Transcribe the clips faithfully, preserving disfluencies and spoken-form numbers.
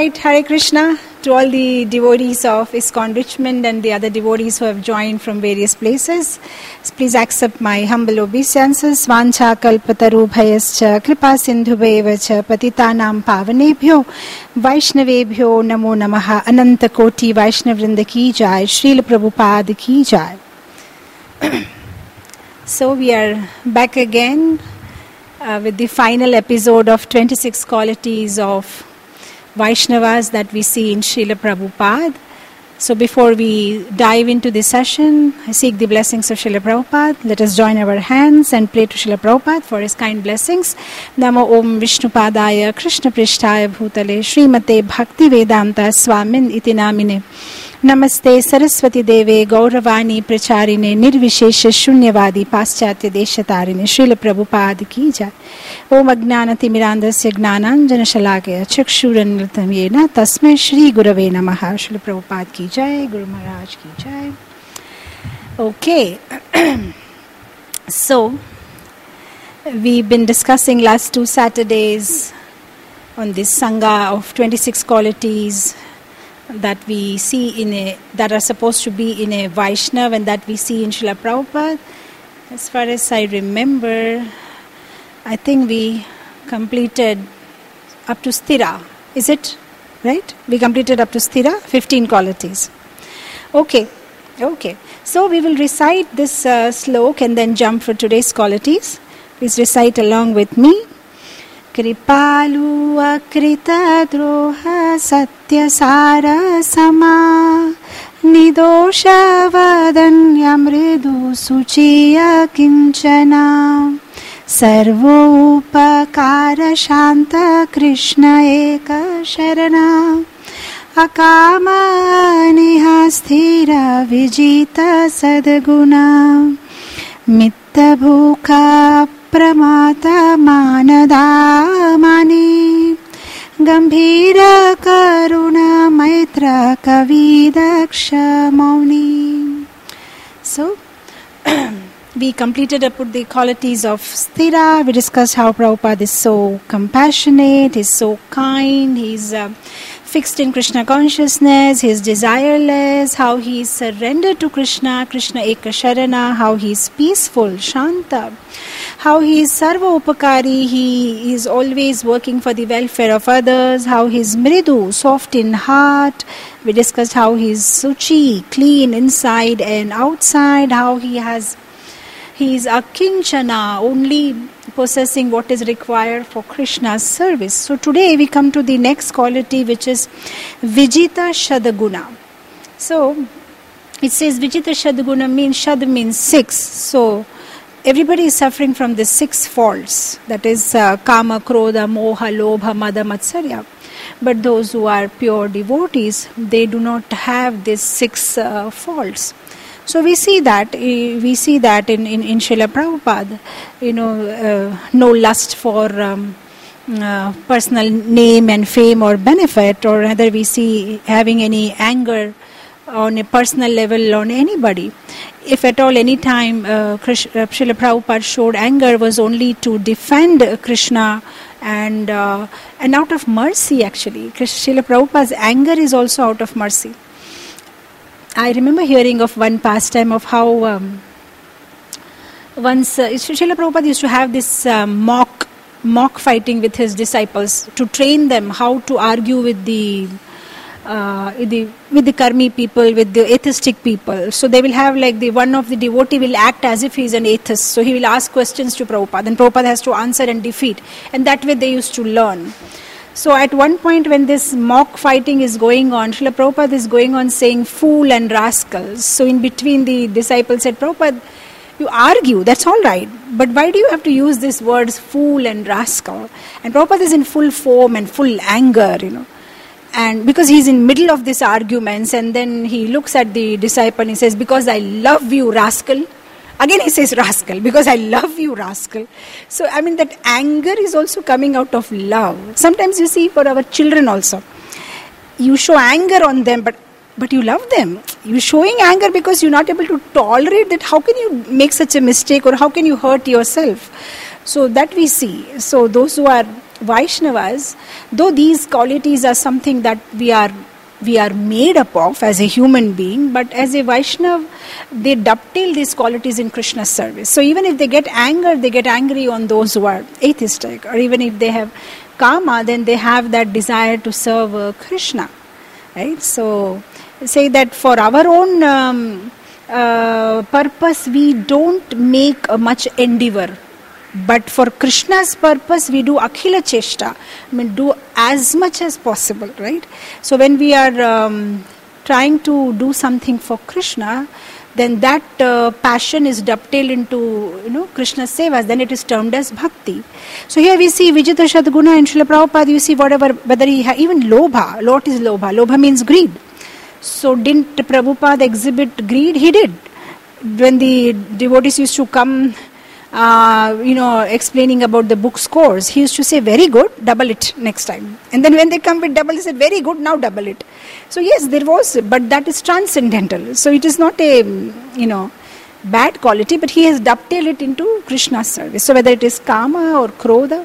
right, Hare Krishna to all the devotees of ISKCON Richmond and the other devotees who have joined from various places. Please accept my humble obeisances. Vancha kalpatarubhayascha kripa sindhubheva patitanam pavanebhyo Vaishnavebhyo namo namaha ananta koti Vaishnavrinda ki jai Srila Prabhupada ki jai. So we are back again uh, with the final episode of twenty-six qualities of Vaishnavas that we see in Srila Prabhupada. So before we dive into this session, I seek the blessings of Srila Prabhupada. Let us join our hands and pray to Srila Prabhupada for his kind blessings. Namo Om Vishnupadaya Krishna Prishtaya Bhutale Srimate Bhakti Vedanta Swamin Iti Namine Namaste Saraswati Deve Gauravani Pracharine Nirvishesha Shunyavadi Paschatya Deshatarine Srila Prabhupada Ki Jai. Om Agnanati Mirandasya Gnananjana Shalakaya Chakshuranritam Yena Tasmai Shri Gurave Namaha. Srila Prabhupada Ki Jai, Guru Maharaj Ki Jai. Okay. So, we've been discussing last two Saturdays on this Sangha of twenty-six qualities that we see in a, that are supposed to be in a Vaishnava and that we see in Srila Prabhupada. As far as I remember, I think we completed up to Sthira. Is it right? We completed up to Sthira, fifteen qualities. Okay, okay. So we will recite this uh, slok and then jump for today's qualities. Please recite along with me. Kripalu akrita droha satya sara sama nidosha vadanya mridu suchiya kinchana sarvo upakara shanta krishna eka sharana akama niha sthira vijita sadguna mitta bhuka pramata manada mani gambhira karuna maitra kavidaksha mauni. So we completed up with the qualities of Sthira. We discussed how Prabhupada is so compassionate, he's so kind, he's uh, fixed in Krishna consciousness, he is desireless, how he is surrendered to Krishna, Krishna Eka Sharana, how he is peaceful, Shanta, how he is Sarva Upakari, he is always working for the welfare of others, how he is Mridu, soft in heart. We discussed how he is Suchi, clean inside and outside, how he has he is Akinchana, only possessing what is required for Krishna's service. So today we come to the next quality, which is Vijita Shadaguna. So it says Vijita Shadaguna means, Shad means six. So everybody is suffering from the six faults. That is uh, Kama, Krodha, Moha, Lobha, Mada, Matsarya. But those who are pure devotees, they do not have these six uh, faults. So we see that we see that in, in, in Srila Prabhupada, you know, uh, no lust for um, uh, personal name and fame or benefit, or rather we see having any anger on a personal level on anybody. If at all any time uh, Srila Prabhupada showed anger, was only to defend Krishna and uh, and out of mercy actually. Srila Prabhupada's anger is also out of mercy. I remember hearing of one pastime of how um, once uh, Srila Prabhupada used to have this uh, mock mock fighting with his disciples to train them how to argue with the uh, with the with the karmi people, with the atheistic people. So they will have like the one of the devotee will act as if he is an atheist. So he will ask questions to Prabhupada, and Prabhupada has to answer and defeat. And that way they used to learn. So at one point when this mock fighting is going on, Srila Prabhupada is going on saying fool and rascals. So in between the disciples said, Prabhupada, you argue, that's all right. But why do you have to use these words fool and rascal? And Prabhupada is in full foam and full anger, you know. And because he's in middle of these arguments, and then he looks at the disciple and he says, because I love you, rascal. Again he says rascal, because I love you, rascal. So I mean that anger is also coming out of love. Sometimes you see for our children also, you show anger on them, but but you love them. You're showing anger because you're not able to tolerate that. How can you make such a mistake, or how can you hurt yourself? So that we see. So those who are Vaishnavas, though these qualities are something that we are we are made up of as a human being, but as a Vaishnav, they dovetail these qualities in Krishna's service. So even if they get anger, they get angry on those who are atheistic, or even if they have kama, then they have that desire to serve uh, Krishna, right? So say that for our own um, uh, purpose, we don't make uh, much endeavor. But for Krishna's purpose, we do akhila cheshta. I mean, do as much as possible, right? So when we are um, trying to do something for Krishna, then that uh, passion is dovetailed into, you know, Krishna's sevas. Then it is termed as bhakti. So here we see Vijita Shadguna and Srila Prabhupada. You see whatever, whether he ha- even lobha. Lot is lobha. Lobha means greed. So didn't Prabhupada exhibit greed? He did. When the devotees used to come, Uh, you know, explaining about the book scores, he used to say, very good, double it next time. And then when they come with double, he said, very good, now double it. So yes, there was, but that is transcendental. So it is not a, you know, bad quality, but he has dovetailed it into Krishna's service. So whether it is kama or krodha,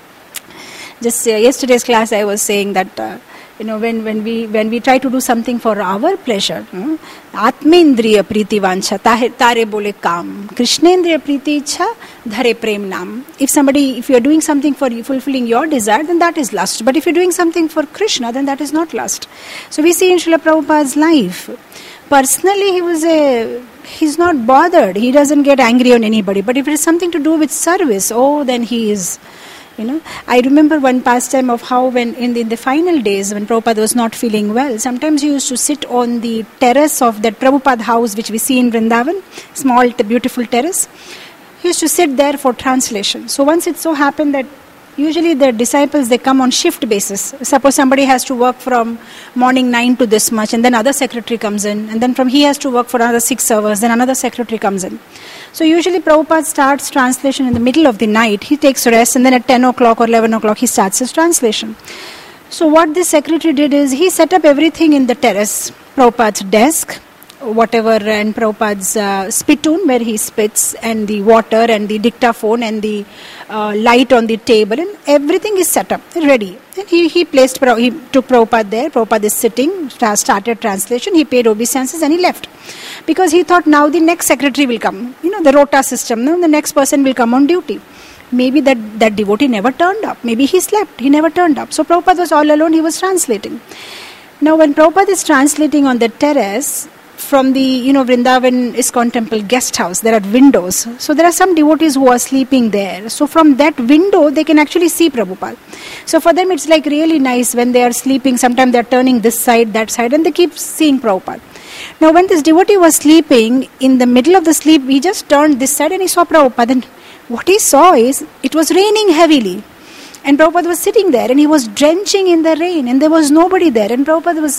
just uh, yesterday's class I was saying that, uh, you know, when, when we when we try to do something for our pleasure, hmm, Atmendriya priti vancha tare bole kam, Krishnendriya priti ichha dhare prem nam. If somebody, if you are doing something for fulfilling your desire, then that is lust. But if you are doing something for Krishna, then that is not lust. So we see in Srila Prabhupada's life, personally he was a, he's not bothered. He doesn't get angry on anybody. But if it is something to do with service, oh, then he is... You know, I remember one pastime of how when in the, in the final days when Prabhupada was not feeling well, sometimes he used to sit on the terrace of that Prabhupada house which we see in Vrindavan, small beautiful terrace. He used to sit there for translation. So once it so happened that usually the disciples, they come on shift basis. Suppose somebody has to work from morning nine to this much, and then other secretary comes in, and then from he has to work for another six hours, then another secretary comes in. So usually Prabhupada starts translation in the middle of the night. He takes rest, and then at ten o'clock or eleven o'clock he starts his translation. So what this secretary did is he set up everything in the terrace, Prabhupada's desk, whatever, and Prabhupada's uh, spittoon where he spits, and the water and the dictaphone and the uh, light on the table, and everything is set up, ready. And he, he placed, he took Prabhupada there. Prabhupada is sitting, started translation, he paid obeisances and he left. Because he thought now the next secretary will come, you know, the rota system, now the next person will come on duty. Maybe that, that devotee never turned up, maybe he slept, he never turned up. So Prabhupada was all alone, he was translating. Now when Prabhupada is translating on the terrace, from the, you know, Vrindavan ISKCON temple guest house, there are windows. So there are some devotees who are sleeping there. So from that window, they can actually see Prabhupada. So for them, it's like really nice when they are sleeping. Sometimes they are turning this side, that side, and they keep seeing Prabhupada. Now when this devotee was sleeping, in the middle of the sleep, he just turned this side and he saw Prabhupada. And what he saw is, it was raining heavily. And Prabhupada was sitting there and he was drenching in the rain and there was nobody there. And Prabhupada was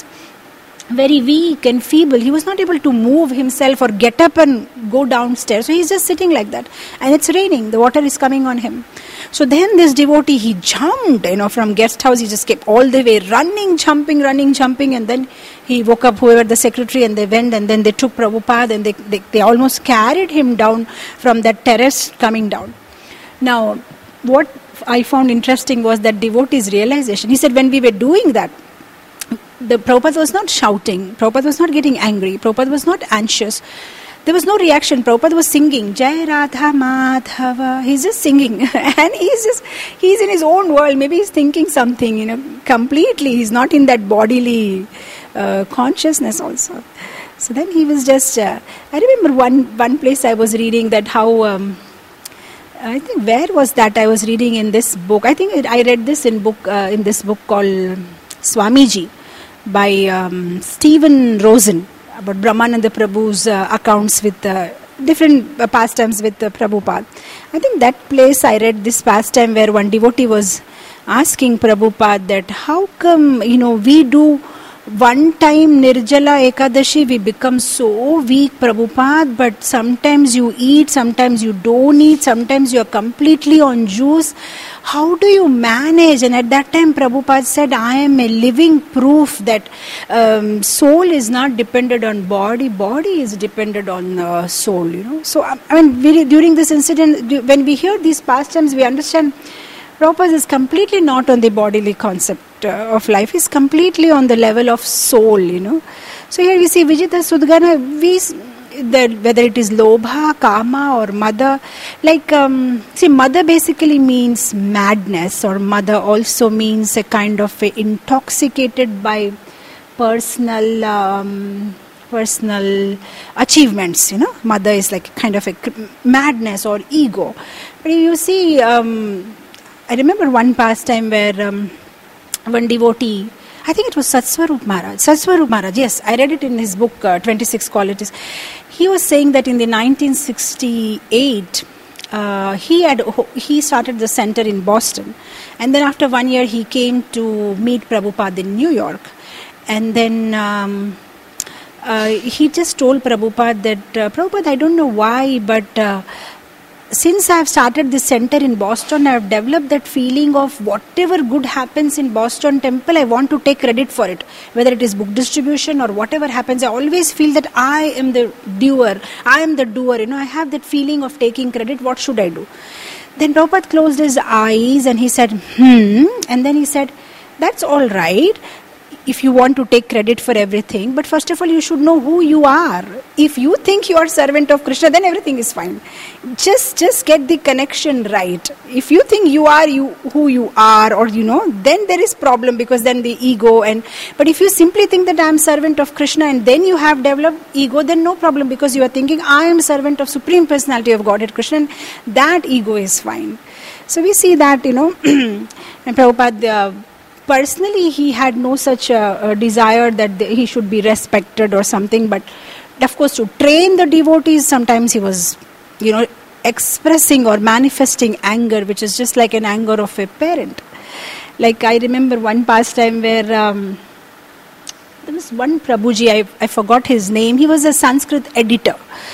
very weak and feeble. He was not able to move himself or get up and go downstairs. So he's just sitting like that. And it's raining. The water is coming on him. So then this devotee, he jumped, you know, from guest house. He just kept all the way running, jumping, running, jumping. And then he woke up whoever the secretary and they went and then they took Prabhupada and they, they, they almost carried him down from that terrace coming down. Now, what I found interesting was that devotee's realization. He said when we were doing that, the Prabhupada was not shouting. Prabhupada was not getting angry. Prabhupada was not anxious. There was no reaction. Prabhupada was singing, Jai Radha Madhava. He's just singing. And he's just, he's in his own world. Maybe he's thinking something, you know, completely. He's not in that bodily uh, consciousness also. So then he was just, uh, I remember one, one place I was reading that how, um, I think, where was that I was reading in this book? I think it, I read this in book uh, in this book called Swamiji, by um, Stephen Rosen, about Brahmananda Prabhu's uh, accounts with uh, different uh, pastimes with uh, Prabhupada. I think that place I read this pastime where one devotee was asking Prabhupada that how come, you know, we do one time Nirjala Ekadashi, we become so weak, Prabhupada, but sometimes you eat, sometimes you don't eat, sometimes you are completely on juice. How do you manage? And at that time Prabhupada said, I am a living proof that um, soul is not dependent on body, body is dependent on uh, soul, you know. So I mean, we, during this incident, when we hear these pastimes, we understand Prabhupada is completely not on the bodily concept uh, of life. He's completely on the level of soul, you know. So here we see Vijita Sudgana, we, the, whether it is Lobha, Kama or Mada, like, um, see, Mada basically means madness, or Mada also means a kind of a intoxicated by personal um, personal achievements, you know. Mada is like kind of a madness or ego. But you see, um, I remember one pastime where um, one devotee, I think it was Satswarup Maharaj. Satswarup Maharaj, yes, I read it in his book, uh, twenty-six Qualities. He was saying that in the nineteen sixty-eight, uh, he had he started the center in Boston. And then after one year, he came to meet Prabhupada in New York. And then um, uh, he just told Prabhupada that, uh, Prabhupada, I don't know why, but uh, since I have started this center in Boston, I have developed that feeling of whatever good happens in Boston temple, I want to take credit for it. Whether it is book distribution or whatever happens, I always feel that I am the doer. I am the doer. You know, I have that feeling of taking credit. What should I do? Then Prabhupada closed his eyes and he said, hmm. And then he said, that's all right if you want to take credit for everything, but first of all you should know who you are. If you think you are servant of Krishna, then everything is fine. Just just get the connection right. If you think you are you who you are, or you know, then there is problem, because then the ego. And but if you simply think that I am servant of Krishna and then you have developed ego, then no problem, because you are thinking I am servant of Supreme Personality of Godhead Krishna, and that ego is fine. So we see that, you know, and Prabhupada, uh, personally, he had no such uh, uh, desire that the, he should be respected or something. But of course, to train the devotees, sometimes he was, you know, expressing or manifesting anger, which is just like an anger of a parent. Like I remember one pastime where um, there was one Prabhuji, I, I forgot his name. He was a Sanskrit editor.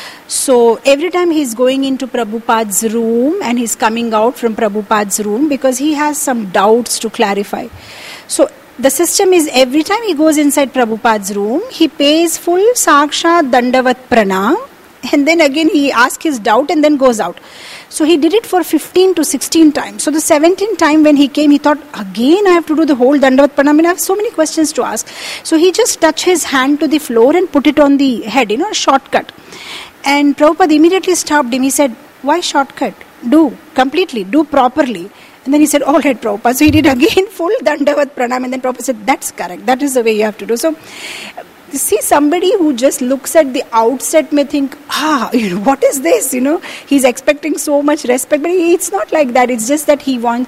So every time he's going into Prabhupada's room and he's coming out from Prabhupada's room, because he has some doubts to clarify. So the system is, every time he goes inside Prabhupada's room, he pays full Sakshat Dandavat Pranam, and then again he asks his doubt and then goes out. So he did it for fifteen to sixteen times. So the seventeenth time when he came, he thought, again I have to do the whole Dandavat Pranam, and I have so many questions to ask. So he just touched his hand to the floor and put it on the head, you know, a shortcut. And Prabhupada immediately stopped him. He said, why shortcut? Do completely, do properly. And then he said, all right, Prabhupada. So he did again full Dandavat Pranam, and then Prabhupada said, that's correct. That is the way you have to do. So see, somebody who just looks at the outset may think, ah, you know, what is this? You know, he's expecting so much respect. But it's not like that. It's just that he wants,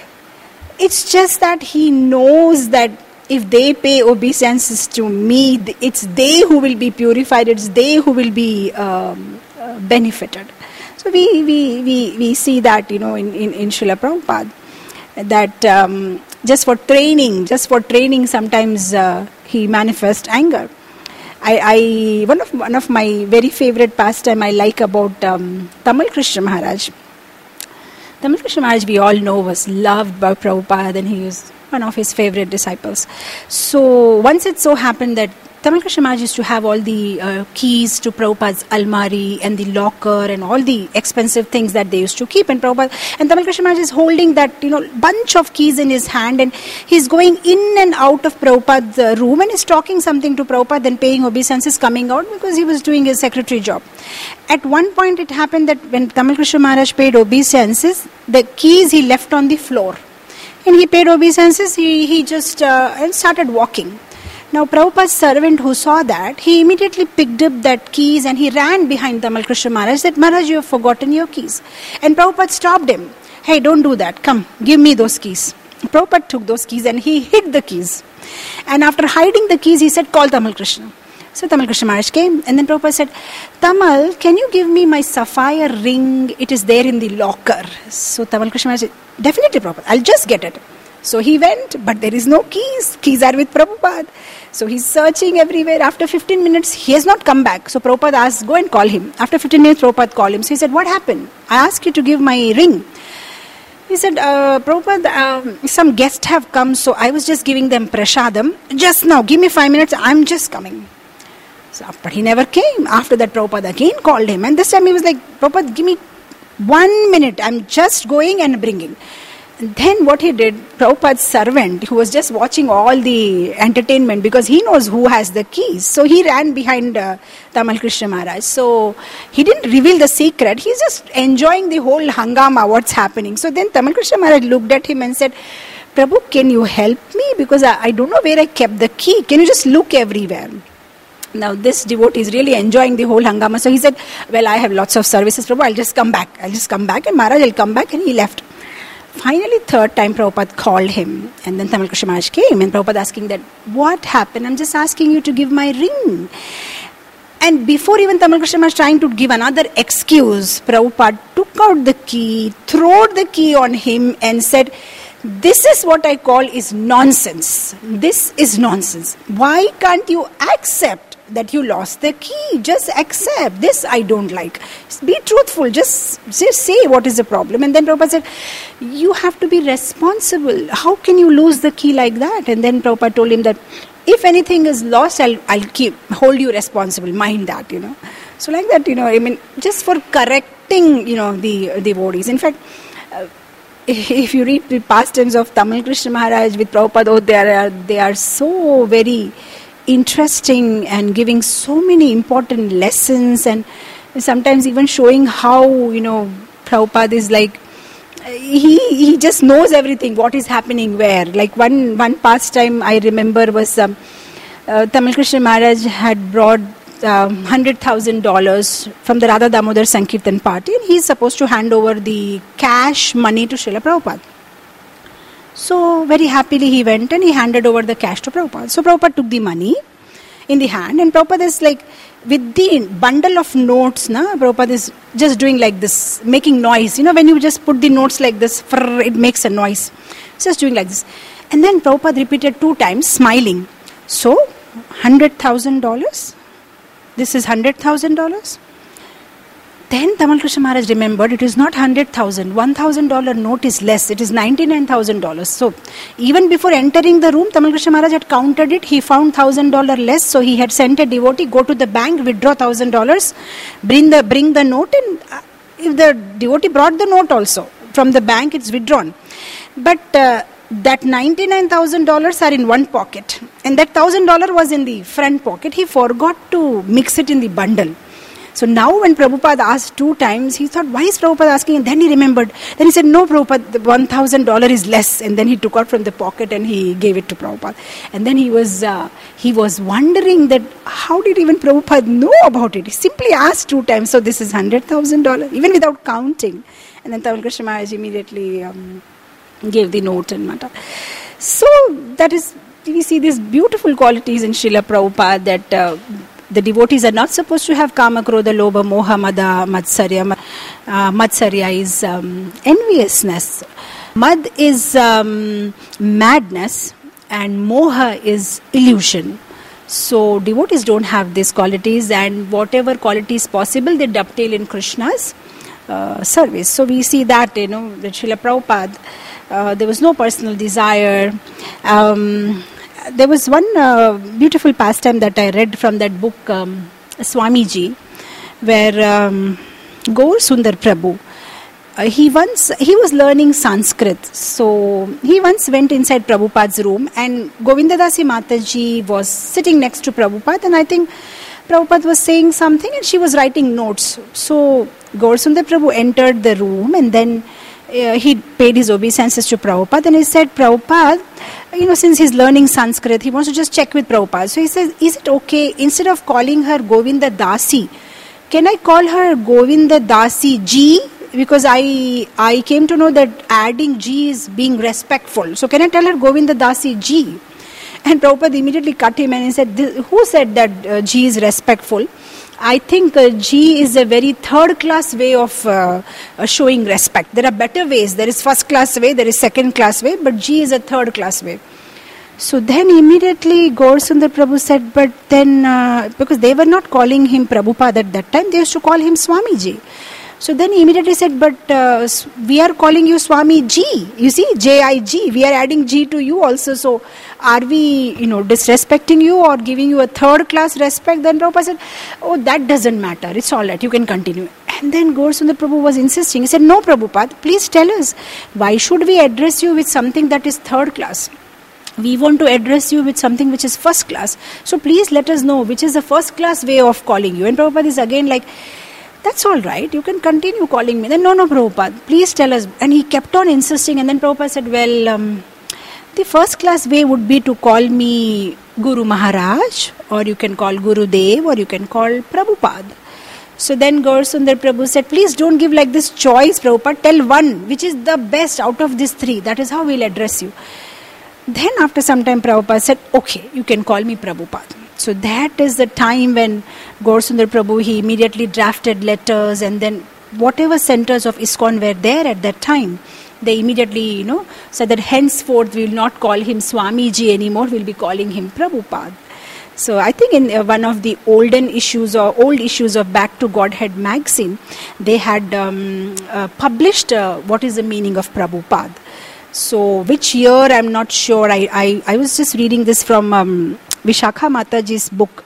it's just that he knows that if they pay obeisances to me, it's they who will be purified, it's they who will be um, uh, benefited. So we, we, we, we see that, you know, in, in, in Srila Prabhupada, that um, just for training, just for training, sometimes uh, he manifests anger. I, I one of one of my very favorite pastime I like about um, Tamal Krishna Maharaj. Tamal Krishna Maharaj, we all know, was loved by Prabhupada, and he was one of his favorite disciples. So once it so happened that Tamal Krishna Maharaj used to have all the uh, keys to Prabhupada's almari and the locker and all the expensive things that they used to keep. And Prabhupada, and Tamal Krishna Maharaj is holding that, you know, bunch of keys in his hand, and he's going in and out of Prabhupada's uh, room, and he's talking something to Prabhupada, then paying obeisances, coming out, because he was doing his secretary job. At one point it happened that when Tamal Krishna Maharaj paid obeisances, the keys he left on the floor. And he paid obeisances, he, he just uh, and started walking. Now Prabhupada's servant who saw that, he immediately picked up that keys and he ran behind Tamal Krishna Maharaj, said, Maharaj, you have forgotten your keys. And Prabhupada stopped him. Hey, don't do that. Come, give me those keys. Prabhupada took those keys and he hid the keys. And after hiding the keys, he said, call Tamal Krishna. So Tamal Krishna Maharaj came, and then Prabhupada said, Tamal, can you give me my sapphire ring? It is there in the locker. So Tamal Krishna Maharaj said, definitely Prabhupada, I'll just get it. So he went, but there is no keys. Keys are with Prabhupada. So he's searching everywhere. After fifteen minutes, he has not come back. So Prabhupada asked, go and call him. After fifteen minutes, Prabhupada called him. So he said, what happened? I asked you to give my ring. He said, uh, Prabhupada, um, some guests have come, so I was just giving them prasadam. Just now, give me five minutes, I'm just coming. So, but he never came. After that, Prabhupada again called him. And this time he was like, Prabhupada, give me one minute. I'm just going and bringing. Then what he did, Prabhupada's servant, who was just watching all the entertainment because he knows who has the keys. So he ran behind uh, Tamal Krishna Maharaj. So he didn't reveal the secret. He's just enjoying the whole hangama, what's happening. So then Tamal Krishna Maharaj looked at him and said, Prabhu, can you help me? Because I, I don't know where I kept the key. Can you just look everywhere? Now this devotee is really enjoying the whole hangama. So he said, well, I have lots of services, Prabhu. I'll just come back. I'll just come back. And Maharaj will come back. And he left. Finally, third time Prabhupada called him, and then Tamal Krishna Maharaj came, and Prabhupada asking that, what happened? I'm just asking you to give my ring. And before even Tamal Krishna Maharaj trying to give another excuse, Prabhupada took out the key, threw the key on him and said, this is what I call is nonsense. This is nonsense. Why can't you accept that you lost the key? Just accept. This I don't like. Be truthful. Just, just say what is the problem. And then Prabhupada said, you have to be responsible. How can you lose the key like that? And then Prabhupada told him that if anything is lost, I'll, I'll keep, hold you responsible. Mind that, you know. So like that, you know, I mean, just for correcting, you know, the devotees. In fact, uh, if you read the pastimes of Tamal Krishna Maharaj with Prabhupada, oh, they are, they are so very interesting and giving so many important lessons, and sometimes even showing how, you know, Prabhupada is like, he he just knows everything, what is happening where. Like one, one pastime I remember was um, uh, Tamal Krishna Maharaj had brought Uh, one hundred thousand dollars from the Radha Damodar Sankirtan party, and he's supposed to hand over the cash money to Srila Prabhupada. So very happily he went and he handed over the cash to Prabhupada. So Prabhupada took the money in the hand, and Prabhupada is like, with the bundle of notes, na, Prabhupada is just doing like this, making noise. You know, when you just put the notes like this, it makes a noise. Just doing like this. And then Prabhupada repeated two times, smiling. So, one hundred thousand dollars? This is one hundred thousand dollars. Then Tamal Krishna Maharaj remembered it is not one hundred thousand. one thousand dollars note is less. It is ninety-nine thousand dollars. So even before entering the room, Tamal Krishna Maharaj had counted it. He found one thousand dollars less. So he had sent a devotee, go to the bank, withdraw one thousand dollars, bring the, bring the note. And if the devotee brought the note also from the bank, it's withdrawn. But uh, that ninety-nine thousand dollars are in one pocket, and that one thousand dollars was in the front pocket. He forgot to mix it in the bundle. So now when Prabhupada asked two times, he thought, why is Prabhupada asking? And then he remembered. Then he said, no, Prabhupada, the one thousand dollars is less. And then he took out from the pocket and he gave it to Prabhupada. And then he was uh, he was wondering that how did even Prabhupada know about it? He simply asked two times, so this is one hundred thousand dollars, even without counting. And then Tamal Krishna Maharaj immediately Um, gave the note and matter. So that is, we see these beautiful qualities in Srila Prabhupada, that uh, the devotees are not supposed to have kama, krodha, lobha, moha, mada, matsarya. Uh, matsarya is um, enviousness. Mad is um, madness, and moha is illusion. So devotees don't have these qualities, and whatever qualities possible, they dovetail in Krishna's uh, service. So we see that, you know, that Srila Prabhupada, Uh, there was no personal desire. Um, there was one uh, beautiful pastime that I read from that book, um, Swamiji, where um, Gaur Sundar Prabhu, uh, he once, he was learning Sanskrit. So he once went inside Prabhupada's room, and Govindadasi Mataji was sitting next to Prabhupada, and I think Prabhupada was saying something and she was writing notes. So Gaur Sundar Prabhu entered the room, and then Uh, he paid his obeisances to Prabhupada, and he said, Prabhupada, you know, since he's learning Sanskrit, he wants to just check with Prabhupada. So he says, is it okay, instead of calling her Govinda Dasi, can I call her Govinda Dasi Ji? Because I I came to know that adding Ji is being respectful. So can I tell her Govinda Dasi Ji? And Prabhupada immediately cut him and he said, who said that uh, Ji is respectful? I think uh, G is a very third class way of uh, uh, showing respect. There are better ways. There is first class way, there is second class way, but G is a third class way. So then immediately Gaur Sundar Prabhu said, but then, uh, because they were not calling him Prabhupada at that time, they used to call him Swamiji. So then he immediately said, but uh, we are calling you Swami G. You see, J I G. We are adding G to you also. So are we, you know, disrespecting you or giving you a third class respect? Then Prabhupada said, oh, that doesn't matter. It's all right. You can continue. And then Gaur Sundar Prabhu was insisting. He said, no, Prabhupada, please tell us, why should we address you with something that is third class? We want to address you with something which is first class. So please let us know which is the first class way of calling you. And Prabhupada is again like, that's all right, you can continue calling me. Then, no, no, Prabhupada, please tell us. And he kept on insisting. And then Prabhupada said, well, um, the first class way would be to call me Guru Maharaj, or you can call Guru Dev, or you can call Prabhupada. So then Gaur Sundar Prabhu said, please don't give like this choice, Prabhupada. Tell one, which is the best out of these three. That is how we'll address you. Then after some time, Prabhupada said, okay, you can call me Prabhupada. So that is the time when Gaur Sundar Prabhu, he immediately drafted letters, and then whatever centers of ISKCON were there at that time, they immediately, you know, said that henceforth we will not call him Swamiji anymore, we'll be calling him Prabhupada. So I think in uh, one of the olden issues or old issues of Back to Godhead magazine, they had um, uh, published uh, what is the meaning of Prabhupada. So which year, I'm not sure. I, I, I was just reading this from um, Vishakha Mataji's book.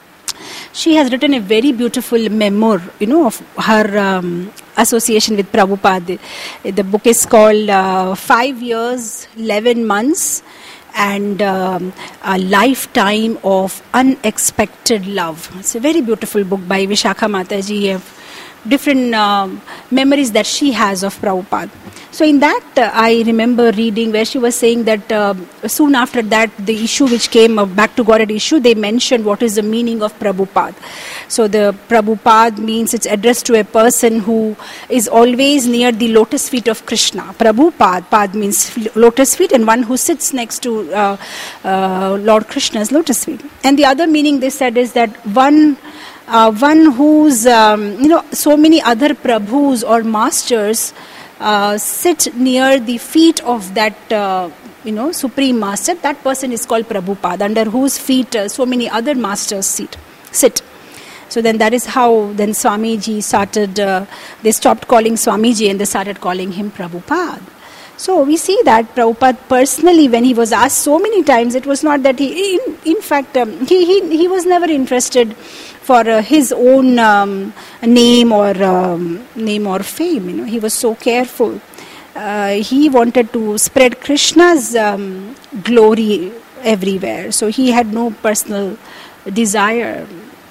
She has written a very beautiful memoir, you know, of her um, association with Prabhupada. The book is called uh, Five Years, Eleven Months, and um, A Lifetime of Unexpected Love. It's a very beautiful book by Vishakha Mataji, different uh, memories that she has of Prabhupada. So in that, uh, I remember reading where she was saying that uh, soon after that, the issue which came uh, Back to Godhead issue, they mentioned what is the meaning of Prabhupada. So the Prabhupada means it's addressed to a person who is always near the lotus feet of Krishna. Prabhupada, Pad means lotus feet, and one who sits next to uh, uh, Lord Krishna's lotus feet. And the other meaning they said is that one uh, one who's, um, you know, so many other Prabhus or masters Uh, sit near the feet of that, uh, you know, Supreme Master. That person is called Prabhupada, under whose feet uh, so many other masters sit. sit. So then that is how then Swamiji started, uh, they stopped calling Swamiji and they started calling him Prabhupada. So we see that Prabhupada personally, when he was asked so many times, it was not that he, in, in fact, um, he, he, he was never interested for uh, his own um, name or um, name or fame. You know, he was so careful. Uh, he wanted to spread Krishna's um, glory everywhere. So he had no personal desire.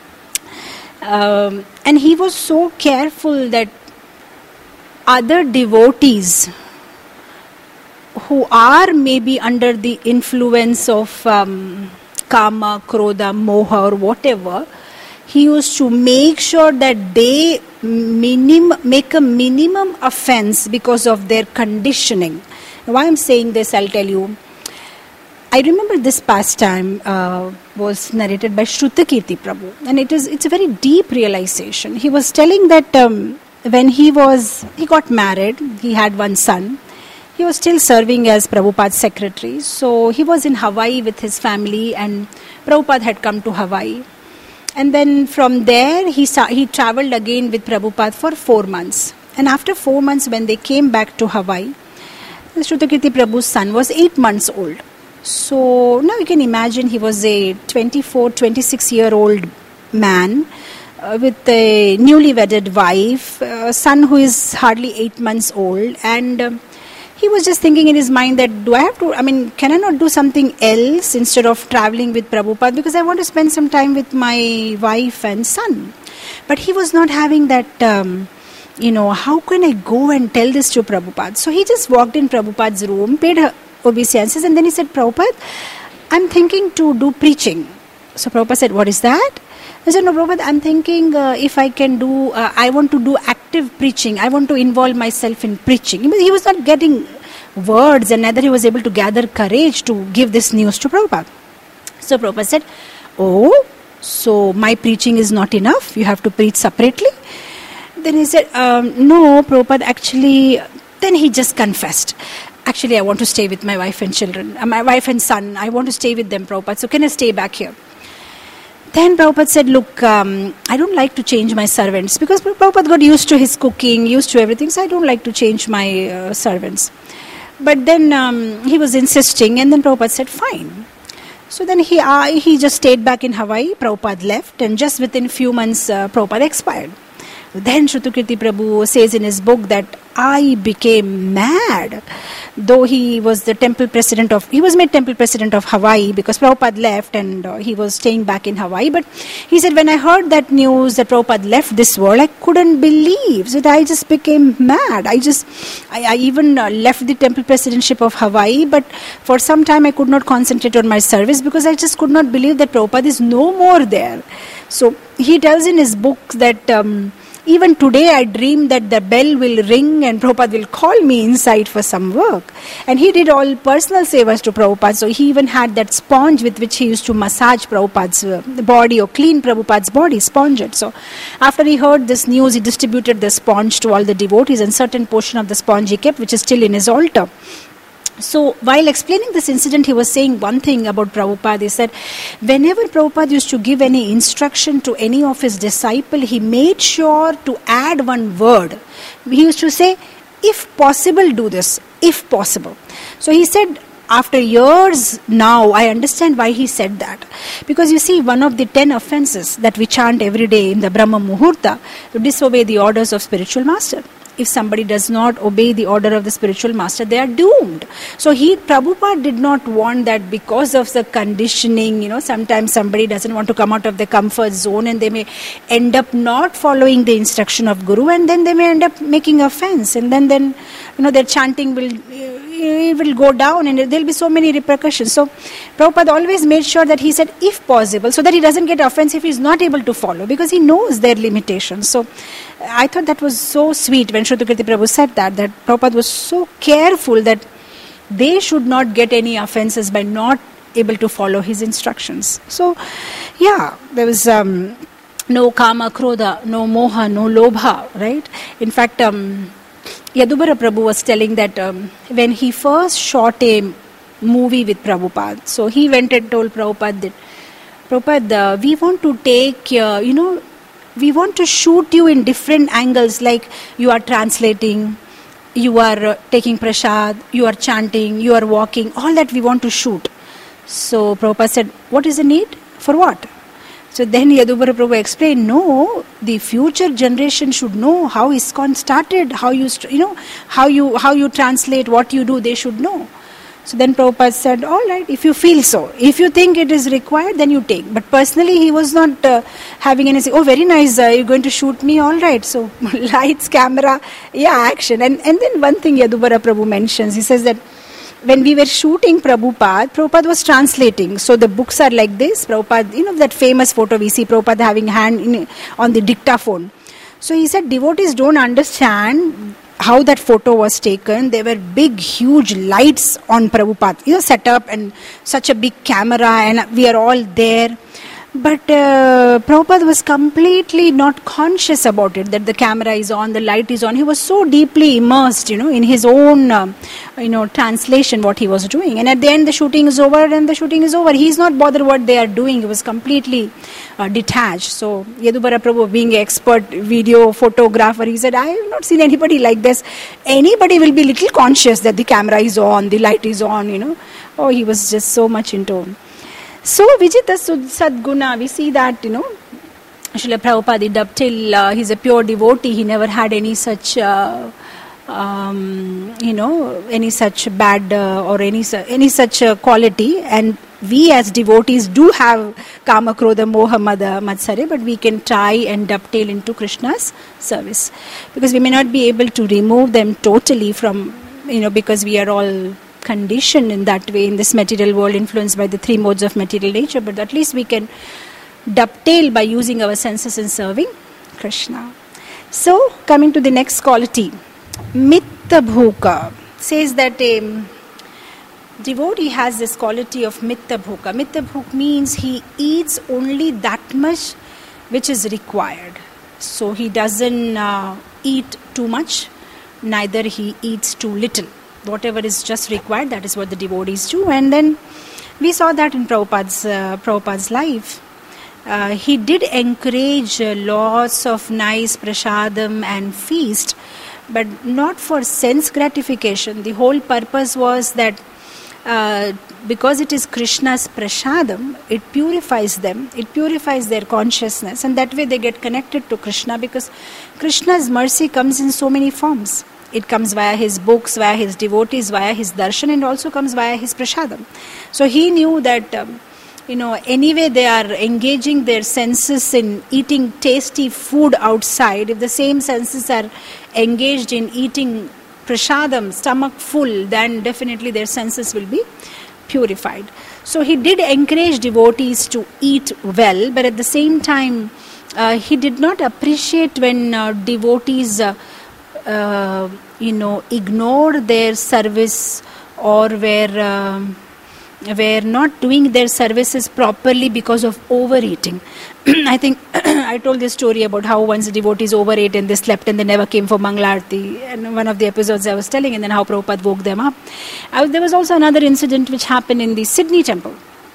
Um, and he was so careful that other devotees who are maybe under the influence of um, kama, krodha, moha or whatever, he used to make sure that they minim- make a minimum offense because of their conditioning. Now, why I'm saying this, I'll tell you. I remember this pastime uh, was narrated by Shrutakirti Prabhu, and it is it's a very deep realization. He was telling that um, when he was he got married, he had one son. He was still serving as Prabhupada's secretary. So he was in Hawaii with his family, and Prabhupada had come to Hawaii. And then from there, he sa- he traveled again with Prabhupada for four months. And after four months, when they came back to Hawaii, Shrutakirti Prabhu's son was eight months old. So now you can imagine he was a twenty-four, twenty-six year old man uh, with a newly wedded wife, a son who is hardly eight months old, and um, he was just thinking in his mind that, do I have to, I mean, can I not do something else instead of traveling with Prabhupada, because I want to spend some time with my wife and son. But he was not having that, um, you know, how can I go and tell this to Prabhupada? So he just walked in Prabhupada's room, paid obeisances, and then he said, Prabhupada, I'm thinking to do preaching. So Prabhupada said, what is that? I said, no, Prabhupada, I'm thinking uh, if I can do, uh, I want to do active preaching. I want to involve myself in preaching. He was not getting words, and neither he was able to gather courage to give this news to Prabhupada. So Prabhupada said, oh, so my preaching is not enough. You have to preach separately. Then he said, um, no, Prabhupada, actually, then he just confessed. Actually, I want to stay with my wife and children, uh, my wife and son. I want to stay with them, Prabhupada. So can I stay back here? Then Prabhupada said, look, um, I don't like to change my servants, because Prabhupada got used to his cooking, used to everything, so I don't like to change my uh, servants. But then um, he was insisting, and then Prabhupada said, fine. So then he uh, he just stayed back in Hawaii. Prabhupada left, and just within few months, uh, Prabhupada expired. Then Shrutakirti Prabhu says in his book that I became mad. Though he was the temple president of, he was made temple president of Hawaii because Prabhupada left and uh, he was staying back in Hawaii. But he said, when I heard that news that Prabhupada left this world, I couldn't believe. So I just became mad. I just, I, I even uh, left the temple presidentship of Hawaii, but for some time I could not concentrate on my service because I just could not believe that Prabhupada is no more there. So he tells in his book that um, even today I dream that the bell will ring and Prabhupada will call me inside for some work. And he did all personal sevas to Prabhupada. So he even had that sponge with which he used to massage Prabhupada's uh, body or clean Prabhupada's body, sponge it. So after he heard this news, he distributed the sponge to all the devotees, and certain portion of the sponge he kept, which is still in his altar. So while explaining this incident, he was saying one thing about Prabhupada. He said, whenever Prabhupada used to give any instruction to any of his disciple, he made sure to add one word. He used to say, if possible, do this, if possible. So he said, after years now, I understand why he said that. Because you see, one of the ten offenses that we chant every day in the Brahma Muhurta, to disobey the orders of spiritual master. If somebody does not obey the order of the spiritual master, they are doomed. So he, Prabhupada did not want that because of the conditioning, you know, sometimes somebody doesn't want to come out of the comfort zone and they may end up not following the instruction of Guru, and then they may end up making offense, and then, then you know, their chanting will, it will go down and there will be so many repercussions. So Prabhupada always made sure that he said, if possible, so that he doesn't get offense if he is not able to follow, because he knows their limitations. So I thought that was so sweet when Shrutakirti Prabhu said that, that Prabhupada was so careful that they should not get any offenses by not able to follow his instructions. So, yeah, there was um, no kama, krodha, no moha, no lobha, right? In fact, um, Yadubara Prabhu was telling that um, when he first shot a movie with Prabhupada, so he went and told Prabhupada that, Prabhupada, uh, we want to take, uh, you know, we want to shoot you in different angles, like you are translating, you are uh, taking prasad, you are chanting, you are walking, all that we want to shoot. So Prabhupada said, what is the need? For what? So then Yadubara Prabhu explained, no, the future generation should know how ISKCON started, how you, you know, how you, how you translate, what you do, they should know. So then Prabhupada said, all right, if you feel so, if you think it is required, then you take. But personally, he was not uh, having anything, oh, very nice, uh, you're going to shoot me, all right. So lights, camera, yeah, action. And, and then one thing Yadubara Prabhu mentions, he says that when we were shooting Prabhupada, Prabhupada was translating. So the books are like this. Prabhupada, you know that famous photo we see Prabhupada having hand in, on the dictaphone. So he said devotees don't understand how that photo was taken. There were big, huge lights on Prabhupada, you know, set up, and such a big camera, and we are all there. But uh, Prabhupada was completely not conscious about it, that the camera is on, the light is on. He was so deeply immersed, you know, in his own, uh, you know, translation, what he was doing. And at the end, the shooting is over, and the shooting is over. He's not bothered what they are doing. He was completely uh, detached. So, Yadubara Prabhu, being an expert video photographer, he said, I have not seen anybody like this. Anybody will be little conscious that the camera is on, the light is on, you know. Oh, he was just so much into. So, Vijita Sadguna, we see that, you know, Srila Prabhupada did up till uh, he's a pure devotee. He never had any such, uh, um, you know, any such bad uh, or any any such uh, quality. And we as devotees do have Kama, Krodha, Moha, Mada, Matsare, but we can try and dovetail into Krishna's service. Because we may not be able to remove them totally from, you know, because we are all conditioned in that way in this material world, influenced by the three modes of material nature, but at least we can dovetail by using our senses in serving Krishna. So, coming to the next quality, Mitta Bhuka says that a devotee has this quality of Mitta Bhuka. Mitta Bhuka means he eats only that much which is required. So, he doesn't uh, eat too much, neither he eats too little. Whatever is just required, that is what the devotees do. And then we saw that in Prabhupada's, uh, Prabhupada's life. Uh, he did encourage uh, lots of nice prasadam and feast, but not for sense gratification. The whole purpose was that uh, because it is Krishna's prasadam, it purifies them, it purifies their consciousness, and that way they get connected to Krishna, because Krishna's mercy comes in so many forms. It comes via his books, via his devotees, via his darshan, and also comes via his prasadam. So he knew that, um, you know, anyway they are engaging their senses in eating tasty food outside. If the same senses are engaged in eating prasadam, stomach full, then definitely their senses will be purified. So he did encourage devotees to eat well, but at the same time, uh, he did not appreciate when uh, devotees, uh, uh, you know, ignored their service or were uh, were not doing their services properly because of overeating. I think I told this story about how once the devotees overate and they slept and they never came for Mangalarti, and one of the episodes I was telling, and then how Prabhupada woke them up. I, there was also another incident which happened in the Sydney temple.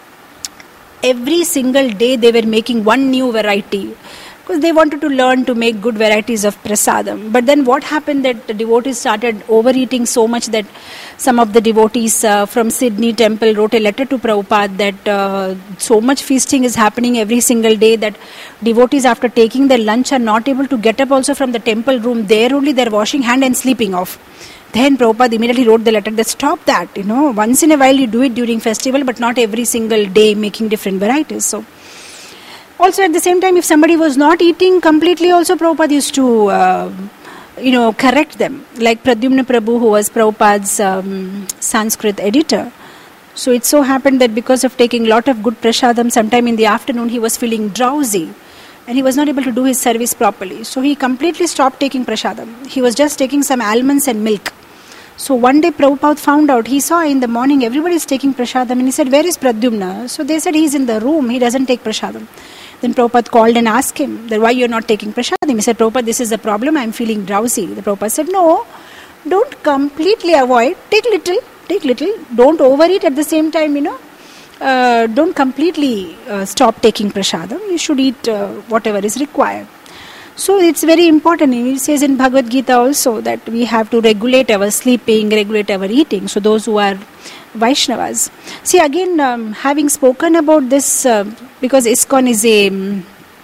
Every single day they were making one new variety, because they wanted to learn to make good varieties of prasadam. But then what happened, that the devotees started overeating so much that some of the devotees uh, from Sydney temple wrote a letter to Prabhupada that uh, so much feasting is happening every single day that devotees after taking their lunch are not able to get up also from the temple room. There only they're washing hand and sleeping off. Then Prabhupada immediately wrote the letter that stop that, you know, once in a while you do it during festival, but not every single day making different varieties. So also at the same time, if somebody was not eating completely, also Prabhupada used to, uh, you know, correct them. Like Pradyumna Prabhu, who was Prabhupada's um, Sanskrit editor. So it so happened that because of taking lot of good prasadam, sometime in the afternoon he was feeling drowsy and he was not able to do his service properly. So he completely stopped taking prasadam. He was just taking some almonds and milk. So one day Prabhupada found out, he saw in the morning everybody is taking prasadam, and he said, where is Pradyumna? So they said, he's in the room, he doesn't take prasadam. Then Prabhupada called and asked him that why you're not taking prasadam. He said, Prabhupada, this is the problem, I'm feeling drowsy. The Prabhupada said, no, don't completely avoid, take little, take little, don't overeat at the same time, you know, uh, don't completely uh, stop taking prasadam, you should eat uh, whatever is required. So it's very important. It says in Bhagavad Gita also that we have to regulate our sleeping, regulate our eating. So those who are Vaishnavas. See again, um, having spoken about this, uh, because ISKCON is a um,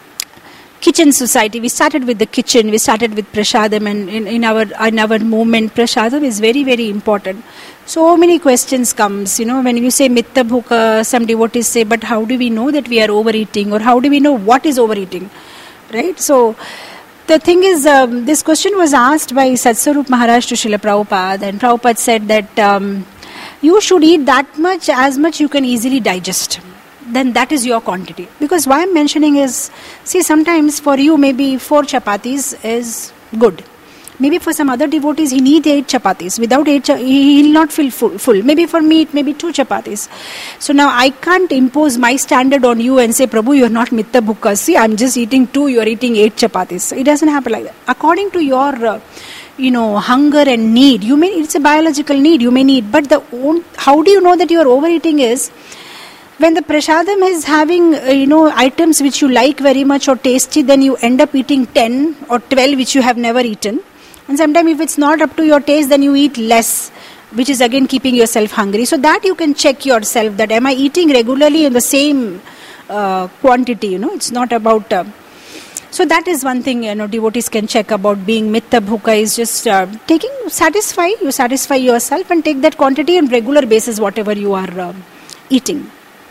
kitchen society. We started with the kitchen, we started with prasadam, and in, in our in our movement, prasadam is very, very important. So many questions comes, you know, when you say mitta bhuka, some devotees say, but how do we know that we are overeating, or how do we know what is overeating? Right? So, the thing is, um, this question was asked by Satsvarup Maharaj to Srila Prabhupada, and Prabhupada said that um, you should eat that much, as much you can easily digest. Then that is your quantity. Because why I'm mentioning is, see, sometimes for you maybe four chapatis is good. Maybe for some other devotees, he needs eight chapatis. Without eight, he will not feel full, full. Maybe for me, it may be two chapatis. So now I can't impose my standard on you and say, Prabhu, you are not mitta bhukka. See, I'm just eating two, you are eating eight chapatis. So it doesn't happen like that. According to your, uh, you know, hunger and need, you may, it's a biological need, you may need. But the own, how do you know that you are overeating is, when the prasadam is having, uh, you know, items which you like very much or tasty, then you end up eating ten or twelve which you have never eaten. And sometimes if it's not up to your taste, then you eat less, which is again keeping yourself hungry. So that you can check yourself, that am I eating regularly in the same uh, quantity, you know, it's not about... Uh, so that is one thing, you know, devotees can check about being mitta bhuka, is just uh, taking, satisfy, you satisfy yourself and take that quantity on regular basis, whatever you are uh, eating,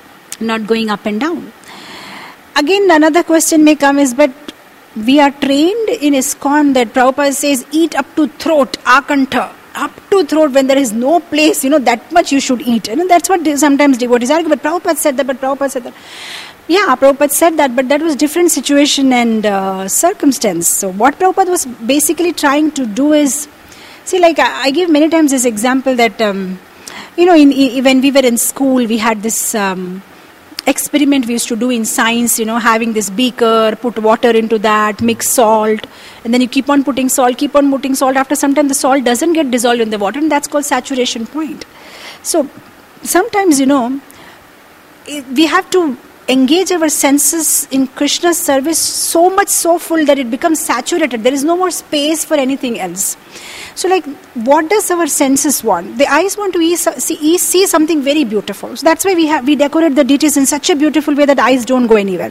not going up and down. Again, another question may come is, but we are trained in ISKCON that Prabhupada says, eat up to throat, akantha, up to throat, when there is no place, you know, that much you should eat. And that's what sometimes devotees argue, but Prabhupada said that, but Prabhupada said that. Yeah, Prabhupada said that, but that was different situation and uh, circumstance. So what Prabhupada was basically trying to do is, see, like I, I give many times this example that, um, you know, in, in, when we were in school, we had this... Um, experiment we used to do in science, you know, having this beaker, put water into that, mix salt, and then you keep on putting salt, keep on putting salt. After some time, the salt doesn't get dissolved in the water, and that's called saturation point. So, sometimes, you know, we have to engage our senses in Krishna's service so much so full that it becomes saturated. There is no more space for anything else. So like, what does our senses want? The eyes want to see, see something very beautiful. So that's why we have we decorate the deities in such a beautiful way that eyes don't go anywhere.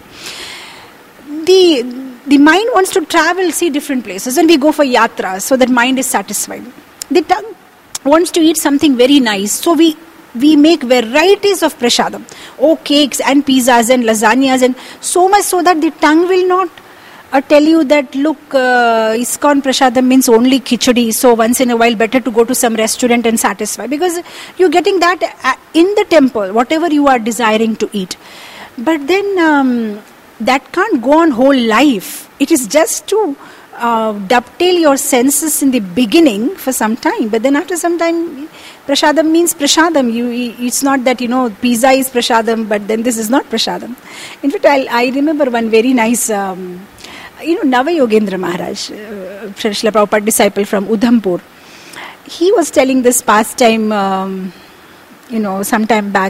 The the mind wants to travel, see different places, and we go for yatras so that mind is satisfied. The tongue wants to eat something very nice, so we we make varieties of prasadam. Oh, cakes and pizzas and lasagnas, and so much so that the tongue will not uh, tell you that, look, uh, ISKCON prasadam means only khichdi, so once in a while better to go to some restaurant and satisfy, because you're getting that in the temple, whatever you are desiring to eat. But then um, that can't go on whole life. It is just to uh, dovetail your senses in the beginning for some time, but then after some time, prasadam means prasadam. You, it's not that, you know, pizza is prasadam, but then this is not prasadam. In fact, I'll, I remember one very nice, um, you know, Navayogendra Maharaj, uh, Srila Prabhupada disciple from Udhampur. He was telling this pastime, um, you know, some time back.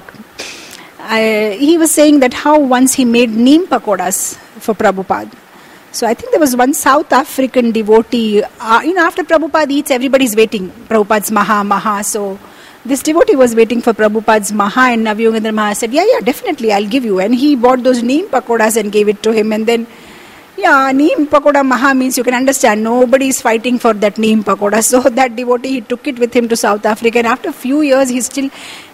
I, he was saying that how once he made neem pakodas for Prabhupada. So I think there was one South African devotee, uh, you know, after Prabhupada eats, everybody's waiting. Prabhupada's Maha, Maha. So this devotee was waiting for Prabhupada's Maha, and Navayogendra Maharaj said, yeah, yeah, definitely, I'll give you. And he bought those neem pakodas and gave it to him. And then, yeah, neem pakoda Maha means, you can understand, nobody is fighting for that neem pakoda. So that devotee, he took it with him to South Africa. And after a few years, he still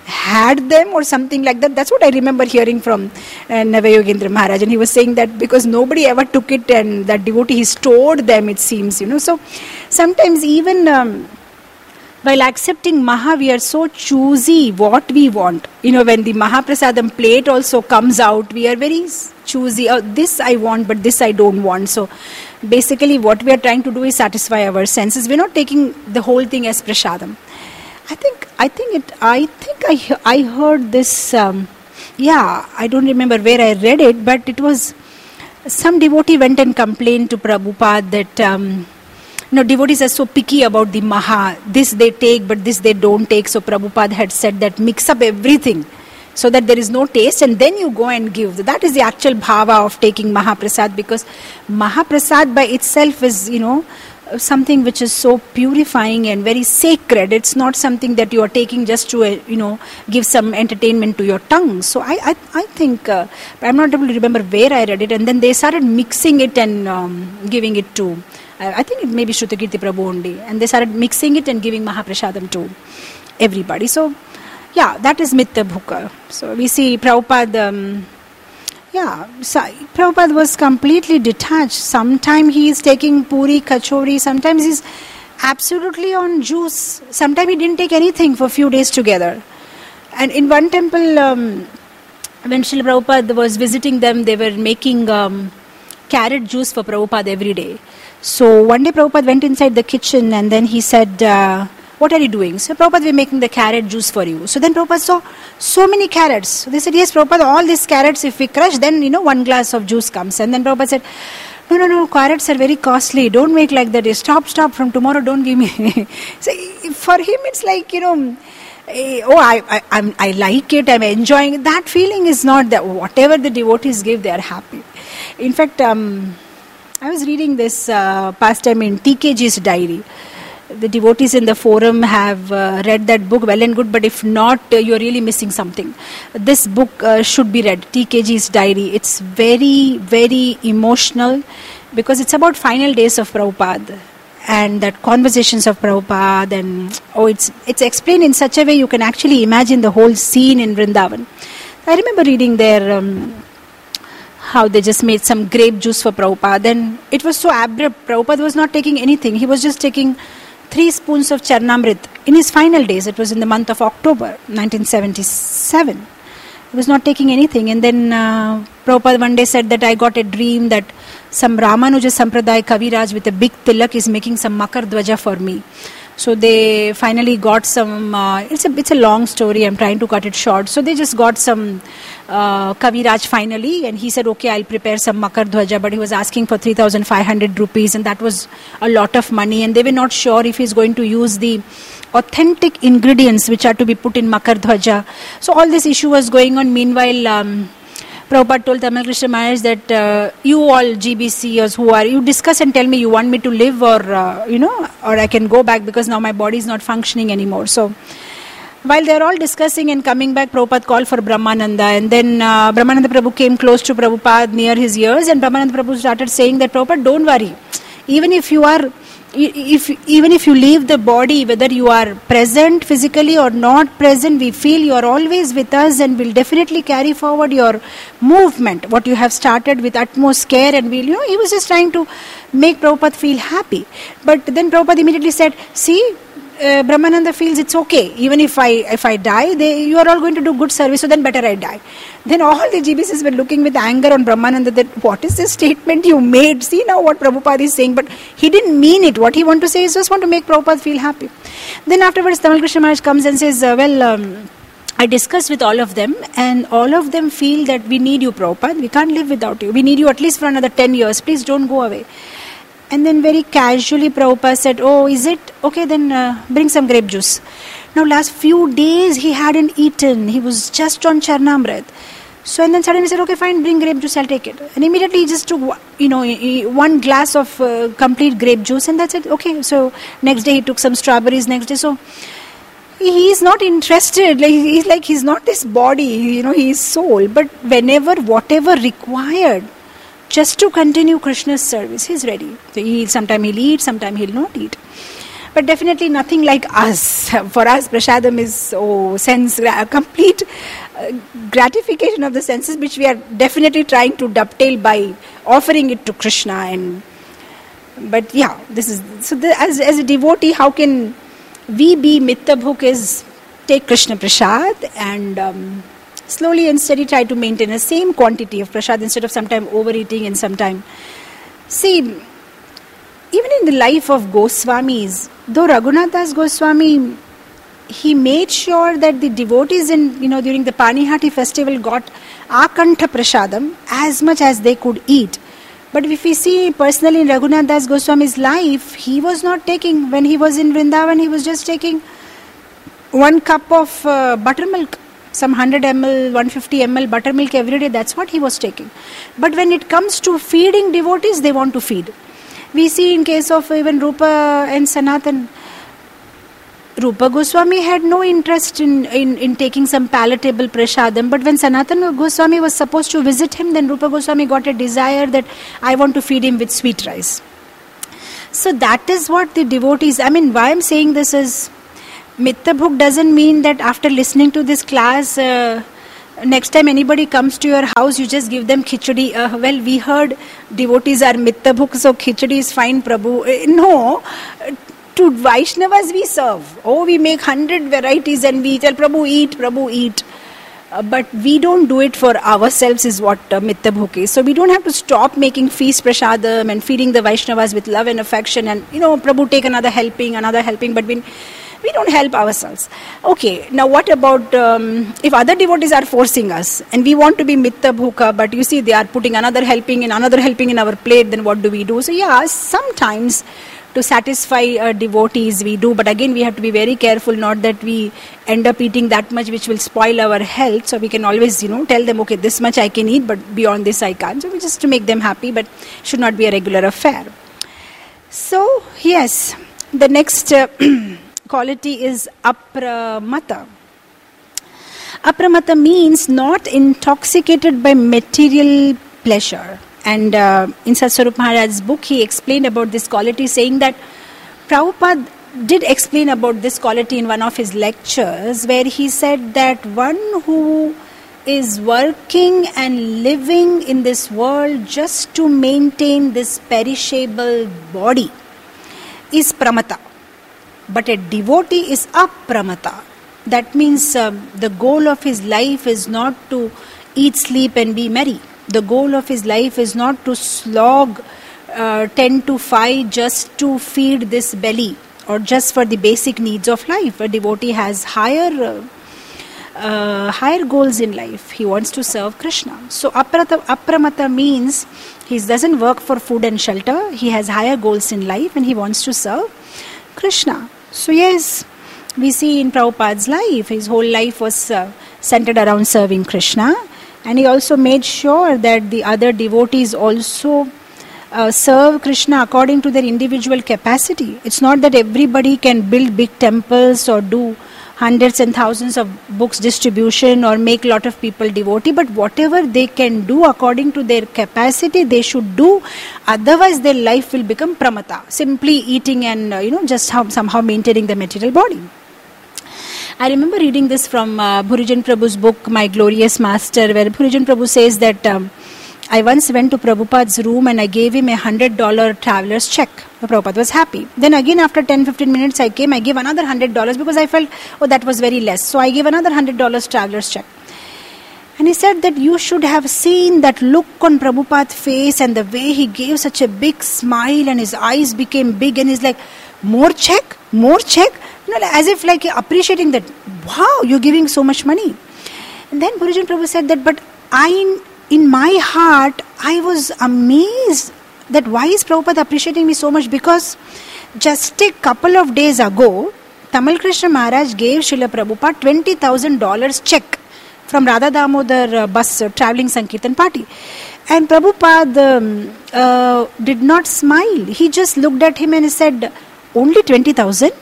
had them or something like that. That's what I remember hearing from uh, Navayogendra Maharaj. And he was saying that because nobody ever took it, and that devotee, he stored them, it seems, you know. So sometimes even um, while accepting Maha, we are so choosy what we want. You know, when the Mahaprasadam plate also comes out, we are very choosy. Oh, this I want, but this I don't want. So basically what we are trying to do is satisfy our senses. We're not taking the whole thing as prasadam. I think I think it. I think I I heard this. Um, yeah, I don't remember where I read it, but it was some devotee went and complained to Prabhupada that um, you know, devotees are so picky about the Maha. This they take, but this they don't take. So Prabhupada had said that mix up everything so that there is no taste, and then you go and give. That is the actual bhava of taking Mahaprasad, because Mahaprasad by itself is, you know, something which is so purifying and very sacred. It's not something that you are taking just to, uh, you know, give some entertainment to your tongue. So I I, I think, uh, I'm not able to remember where I read it, and then they started mixing it and um, giving it to, uh, I think it may be Shrutakirti Prabhu only, and they started mixing it and giving Mahaprasadam to everybody. So yeah, that is Mitta Bhuka. So we see Prabhupada, um, yeah, so Prabhupada was completely detached. Sometimes he is taking puri, kachori, sometimes he's absolutely on juice. Sometimes he didn't take anything for a few days together. And in one temple, um, when Srila Prabhupada was visiting them, they were making um, carrot juice for Prabhupada every day. So one day Prabhupada went inside the kitchen, and then he said, uh, what are you doing? So Prabhupada, we're making the carrot juice for you. So then Prabhupada saw so many carrots. So they said, yes, Prabhupada, all these carrots, if we crush, then, you know, one glass of juice comes. And then Prabhupada said, no, no, no, carrots are very costly. Don't make like that. Stop, stop, from tomorrow, don't give me. So for him, it's like, you know, oh, I, I, I'm, I like it, I'm enjoying it. That feeling is not that. Whatever the devotees give, they are happy. In fact, um, I was reading this uh, pastime in T K G's diary. The devotees in the forum have uh, read that book, well and good, but if not, uh, you're really missing something. This book uh, should be read, T K G's diary. It's very, very emotional, because it's about final days of Prabhupada and that conversations of Prabhupada, and oh, it's it's explained in such a way you can actually imagine the whole scene in Vrindavan. I remember reading there um, how they just made some grape juice for Prabhupada, and it was so abrupt. Prabhupada was not taking anything. He was just taking three spoons of Charnamrit in his final days. It was in the month of October, nineteen seventy-seven. He was not taking anything. And then uh, Prabhupada one day said that I got a dream that some Ramanuja Sampradaya Kaviraj with a big tilak is making some Makar Dwaja for me. So they finally got some, uh, it's a it's a long story, I'm trying to cut it short. So they just got some uh, Kaviraj finally, and he said, okay, I'll prepare some Makar Dwaja, but he was asking for three thousand five hundred rupees, and that was a lot of money, and they were not sure if he's going to use the authentic ingredients which are to be put in Makar Dwaja. So all this issue was going on. Meanwhile, um, Prabhupada told Tamal Krishna Maharaj that uh, you all G B Cers who are, you discuss and tell me you want me to live or, uh, you know, or I can go back because now my body is not functioning anymore. So, while they are all discussing and coming back, Prabhupada called for Brahmananda, and then uh, Brahmananda Prabhu came close to Prabhupada near his ears, and Brahmananda Prabhu started saying that, Prabhupada, don't worry. Even if you are, if even if you leave the body, whether you are present physically or not present, we feel you are always with us and will definitely carry forward your movement, what you have started with utmost care, and we'll, you know, he was just trying to make Prabhupada feel happy. But then Prabhupada immediately said, see, Uh, Brahmananda feels it's okay. Even if I if I die, they, you are all going to do good service, so then better I die. Then all the G B Cs were looking with anger on Brahmananda that, what is this statement you made? See now what Prabhupada is saying. But he didn't mean it. What he wanted to say is just want to make Prabhupada feel happy. Then afterwards, Tamal Krishna Maharaj comes and says, uh, well, um, I discussed with all of them, and all of them feel that we need you, Prabhupada. We can't live without you. We need you at least for another ten years. Please don't go away. And then very casually Prabhupada said, oh, is it? Okay, then uh, bring some grape juice. Now last few days he hadn't eaten. He was just on Charnamrit. So and then suddenly he said, okay, fine, bring grape juice, I'll take it. And immediately he just took, you know, one glass of uh, complete grape juice, and that's it. Okay, so next day he took some strawberries next day. So he's not interested. Like, he's like, he's not this body, you know, he is soul. But whenever, whatever required, just to continue Krishna's service, he's ready. So he, sometime he'll eat, sometime he'll not eat. But definitely nothing like us. For us, prasadam is oh, sense, a complete uh, gratification of the senses, which we are definitely trying to dovetail by offering it to Krishna. And but yeah, this is so. The, as as a devotee, how can we be mitta bhuk? Is take Krishna prasad and um, slowly and steady try to maintain the same quantity of prasad instead of sometime overeating and sometime. See, even in the life of Goswamis, though Raghunath Das Goswami, he made sure that the devotees in, you know, during the Panihati festival got Akantha prasadam as much as they could eat. But if we see personally in Raghunath Das Goswami's life, he was not taking, when he was in Vrindavan, he was just taking one cup of uh, buttermilk. Some one hundred milliliters, one hundred fifty milliliters buttermilk every day, that's what he was taking. But when it comes to feeding devotees, they want to feed. We see in case of even Rupa and Sanatan, Rupa Goswami had no interest in, in, in taking some palatable prasadam, but when Sanatana Goswami was supposed to visit him, then Rupa Goswami got a desire that I want to feed him with sweet rice. So that is what the devotees, I mean, why I'm saying this is, Mitta Bhuk doesn't mean that after listening to this class, uh, next time anybody comes to your house, you just give them khichdi. Uh, well, we heard devotees are Mitta Bhuk, so khichdi is fine, Prabhu. Uh, no, to Vaishnavas we serve. Oh, we make hundred varieties and we tell Prabhu eat, Prabhu eat. Uh, but we don't do it for ourselves is what uh, Mitta Bhuk is. So we don't have to stop making feast prasadam and feeding the Vaishnavas with love and affection and, you know, Prabhu take another helping, another helping, but we... We don't help ourselves. Okay, now what about um, if other devotees are forcing us and we want to be mitta bhuka, but you see they are putting another helping in another helping in our plate, then what do we do? So yeah, sometimes to satisfy uh, devotees we do, but again we have to be very careful not that we end up eating that much which will spoil our health. So we can always, you know, tell them, okay, this much I can eat, but beyond this I can't. So we just to make them happy, but should not be a regular affair. So yes, the next... Uh, quality is apramata. Apramata means not intoxicated by material pleasure. And uh, in Satswarup Maharaj's book, he explained about this quality, saying that Prabhupada did explain about this quality in one of his lectures, where he said that one who is working and living in this world just to maintain this perishable body is pramata. But a devotee is apramata. That means uh, the goal of his life is not to eat, sleep and be merry. The goal of his life is not to slog uh, ten to five just to feed this belly or just for the basic needs of life. A devotee has higher uh, uh, higher goals in life. He wants to serve Krishna. So aprata, apramata means he doesn't work for food and shelter. He has higher goals in life and he wants to serve Krishna. So yes, we see in Prabhupada's life, his whole life was uh, centered around serving Krishna. And he also made sure that the other devotees also uh, serve Krishna according to their individual capacity. It's not that everybody can build big temples or do hundreds and thousands of books distribution or make a lot of people devotee, but whatever they can do according to their capacity, they should do. Otherwise, their life will become pramata, simply eating and uh, you know just how, somehow maintaining the material body. I remember reading this from uh, Bhurijan Prabhu's book, My Glorious Master, where Bhurijan Prabhu says that um, I once went to Prabhupada's room and I gave him a one hundred dollars traveler's check. Prabhupada was happy. Then again after ten to fifteen minutes I came, I gave another one hundred dollars because I felt, oh, that was very less. So I gave another one hundred dollars traveler's check. And he said that you should have seen that look on Prabhupada's face and the way he gave such a big smile and his eyes became big and he's like, more check, more check. You know, as if like appreciating that, wow, you're giving so much money. And then Bhurijan Prabhu said that, but I, in my heart, I was amazed that why is Prabhupada appreciating me so much? Because just a couple of days ago, Tamal Krishna Maharaj gave Srila Prabhupada twenty thousand dollars check from Radha Damodar uh, bus uh, travelling Sankirtan party. And Prabhupada um, uh, did not smile. He just looked at him and he said, only twenty thousand?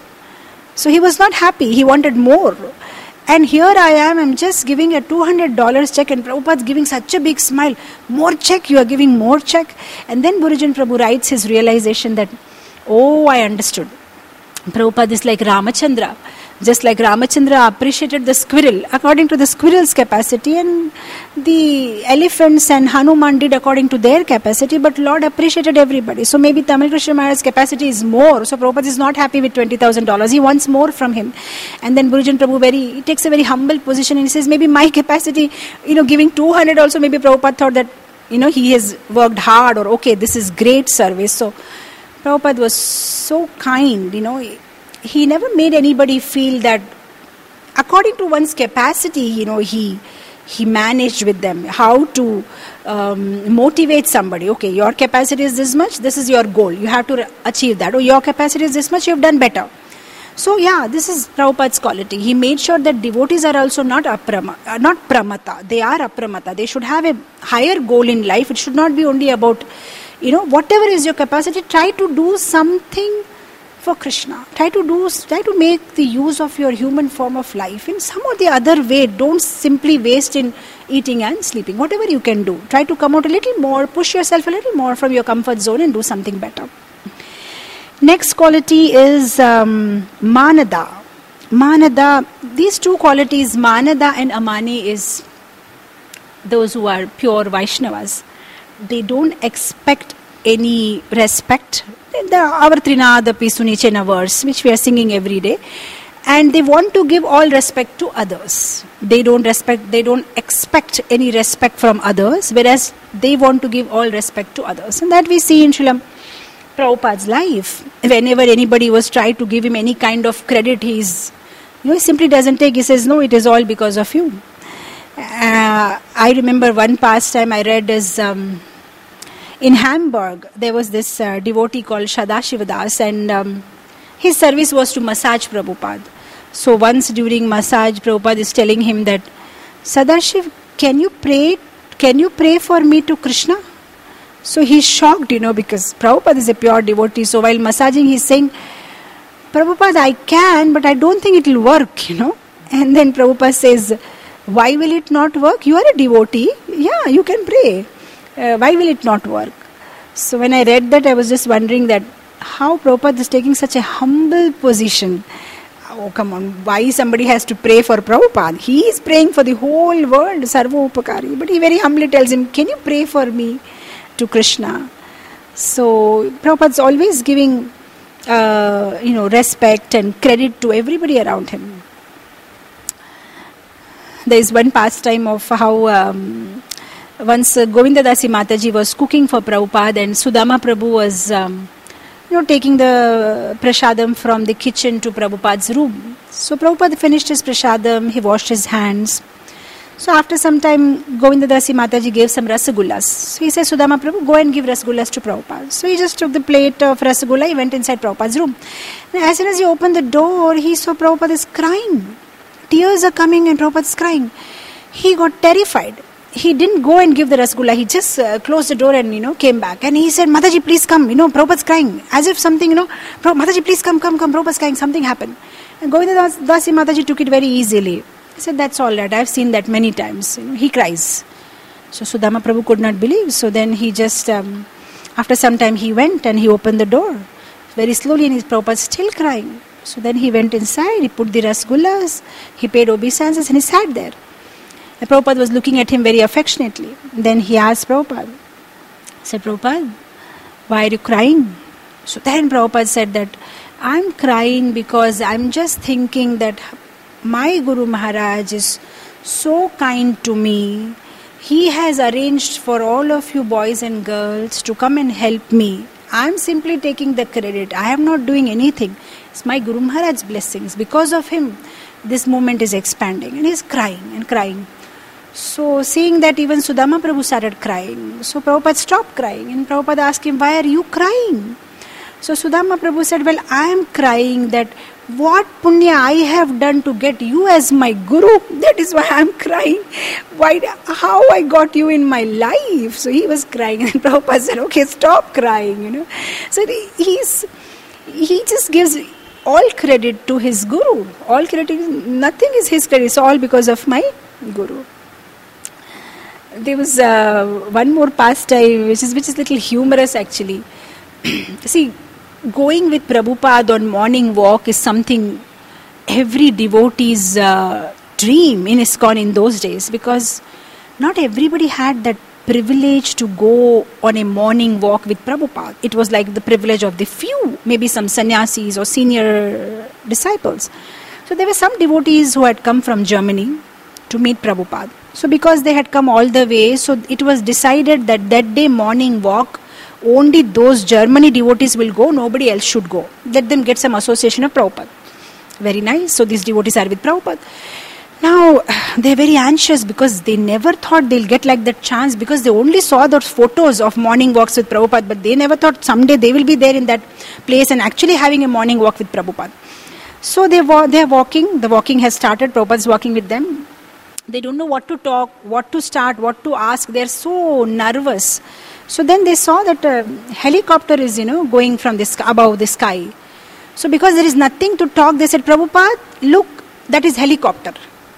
So he was not happy. He wanted more. And here I am, I'm just giving a two hundred dollars check and Prabhupada's giving such a big smile. More check, you are giving more check. And then Bhurijan Prabhu writes his realization that, oh, I understood. Prabhupada is like Ramachandra. Just like Ramachandra appreciated the squirrel according to the squirrel's capacity, and the elephants and Hanuman did according to their capacity, but Lord appreciated everybody. So maybe Tamal Krishna Maharaj's capacity is more. So Prabhupada is not happy with twenty thousand dollars. He wants more from him. And then Bhurijan Prabhu very, he takes a very humble position and he says, maybe my capacity, you know, giving two hundred also, maybe Prabhupada thought that, you know, he has worked hard or okay, this is great service. So Prabhupada was so kind, you know, he never made anybody feel that according to one's capacity, you know, he he managed with them how to um, motivate somebody. Okay, your capacity is this much, this is your goal. You have to re- achieve that. Oh, your capacity is this much, you have done better. So yeah, this is Prabhupada's quality. He made sure that devotees are also not aprama, uh, not pramata. They are apramata. They should have a higher goal in life. It should not be only about, you know, whatever is your capacity, try to do something for Krishna. Try to do, try to make the use of your human form of life in some or the other way. Don't simply waste in eating and sleeping. Whatever you can do, try to come out a little more, push yourself a little more from your comfort zone and do something better. Next quality is um, Manada. Manada, these two qualities, Manada and Amani, is those who are pure Vaishnavas. They don't expect any respect. The, our Trinadapi Sunichena verse, which we are singing every day, and they want to give all respect to others. They don't respect, they don't expect any respect from others, whereas they want to give all respect to others. And that we see in Srila Prabhupada's life. Whenever anybody was trying to give him any kind of credit, he's, you know, he simply doesn't take. He says, no, it is all because of you. Uh, I remember one pastime I read is, um, in Hamburg, there was this uh, devotee called Sadashivadas, and um, his service was to massage Prabhupada. So once during massage, Prabhupada is telling him that, Sadashiv, can you pray, can you pray for me to Krishna? So he's shocked, you know, because Prabhupada is a pure devotee. So while massaging, he's saying, Prabhupada, I can, but I don't think it will work, you know. And then Prabhupada says, why will it not work? You are a devotee. Yeah, you can pray. Uh, why will it not work? So when I read that, I was just wondering that how Prabhupada is taking such a humble position. Oh, come on, why somebody has to pray for Prabhupada? He is praying for the whole world, Sarva Upakari. But he very humbly tells him, can you pray for me to Krishna? So Prabhupada is always giving, uh, you know, respect and credit to everybody around him. There is one pastime of how um, once uh, Govinda Dasi Mataji was cooking for Prabhupada, and Sudama Prabhu was, um, you know, taking the prasadam from the kitchen to Prabhupada's room. So Prabhupada finished his prasadam, he washed his hands. So after some time, Govinda Dasi Mataji gave some rasagullas. So he says, Sudama Prabhu, go and give rasagullas to Prabhupada. So he just took the plate of rasagulla, he went inside Prabhupada's room. And as soon as he opened the door, he saw Prabhupada is crying. Tears are coming and Prabhupada is crying. He got terrified. he didn't go and give the rasgulla. He just uh, closed the door and, you know, came back. And he said, Mataji, please come. You know, Prabhupada's crying. As if something, you know, Mataji, please come, come, come. Prabhupada's crying. Something happened. And Govinda Dasi Mataji took it very easily. He said, that's all right. I've seen that many times. You know, he cries. So Sudama Prabhu could not believe. So then he just, um, after some time he went and he opened the door. Very slowly, and his Prabhupada still crying. So then he went inside, he put the rasgullas, he paid obeisances, and he sat there. The Prabhupada was looking at him very affectionately. Then he asked Prabhupada, he said, Prabhupada, why are you crying? So then Prabhupada said that, I'm crying because I'm just thinking that my Guru Maharaj is so kind to me. He has arranged for all of you boys and girls to come and help me. I'm simply taking the credit. I am not doing anything. It's my Guru Maharaj's blessings. Because of him, this movement is expanding. And he's crying and crying. So seeing that, even Sudama Prabhu started crying. So Prabhupada stopped crying. And Prabhupada asked him, why are you crying? So Sudama Prabhu said, well, I am crying that what punya I have done to get you as my Guru. That is why I am crying. Why, how I got you in my life. So he was crying. And Prabhupada said, okay, stop crying. You know. So he's, he just gives all credit to his Guru. All credit, nothing is his credit. It's all because of my Guru. There was uh, one more pastime which is which is little humorous actually. See, going with Prabhupada on morning walk is something every devotee's uh, dream in ISKCON in those days, because not everybody had that privilege to go on a morning walk with Prabhupada. It was like the privilege of the few, maybe some sannyasis or senior disciples. So there were some devotees who had come from Germany to meet Prabhupada. So because they had come all the way, so it was decided that that day morning walk, only those Germany devotees will go, nobody else should go. Let them get some association of Prabhupada. Very nice. So these devotees are with Prabhupada. Now, they're very anxious because they never thought they'll get like that chance, because they only saw those photos of morning walks with Prabhupada, but they never thought someday they will be there in that place and actually having a morning walk with Prabhupada. So they wa- they're walking. The walking has started. Prabhupada's walking with them. They don't know what to talk, what to start, what to ask. They're so nervous. So then they saw that a helicopter is, you know, going from this above the sky. So because there is nothing to talk, they said, Prabhupada, look, that is helicopter.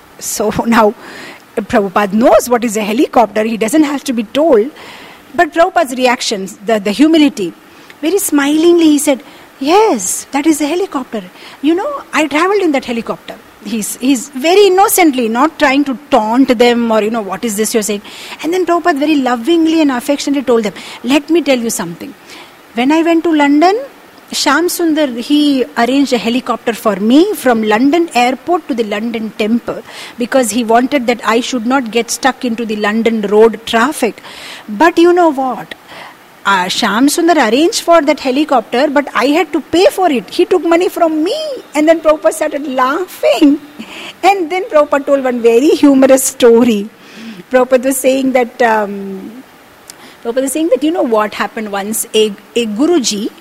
So now Prabhupada knows what is a helicopter. He doesn't have to be told. But Prabhupada's reactions, the, the humility, very smilingly he said, yes, that is a helicopter. You know, I traveled in that helicopter. He's he's very innocently, not trying to taunt them or, you know, what is this you're saying. And then Prabhupada very lovingly and affectionately told them, let me tell you something. When I went to London, Shyam Sundar, he arranged a helicopter for me from London airport to the London temple, because he wanted that I should not get stuck into the London road traffic. But you know what? Uh, Shyam Sundar arranged for that helicopter, but I had to pay for it. He took money from me. And then Prabhupada started laughing. And then Prabhupada told one very humorous story. Prabhupada was saying that, um, Prabhupada was saying that, you know what happened once? A, a Guruji,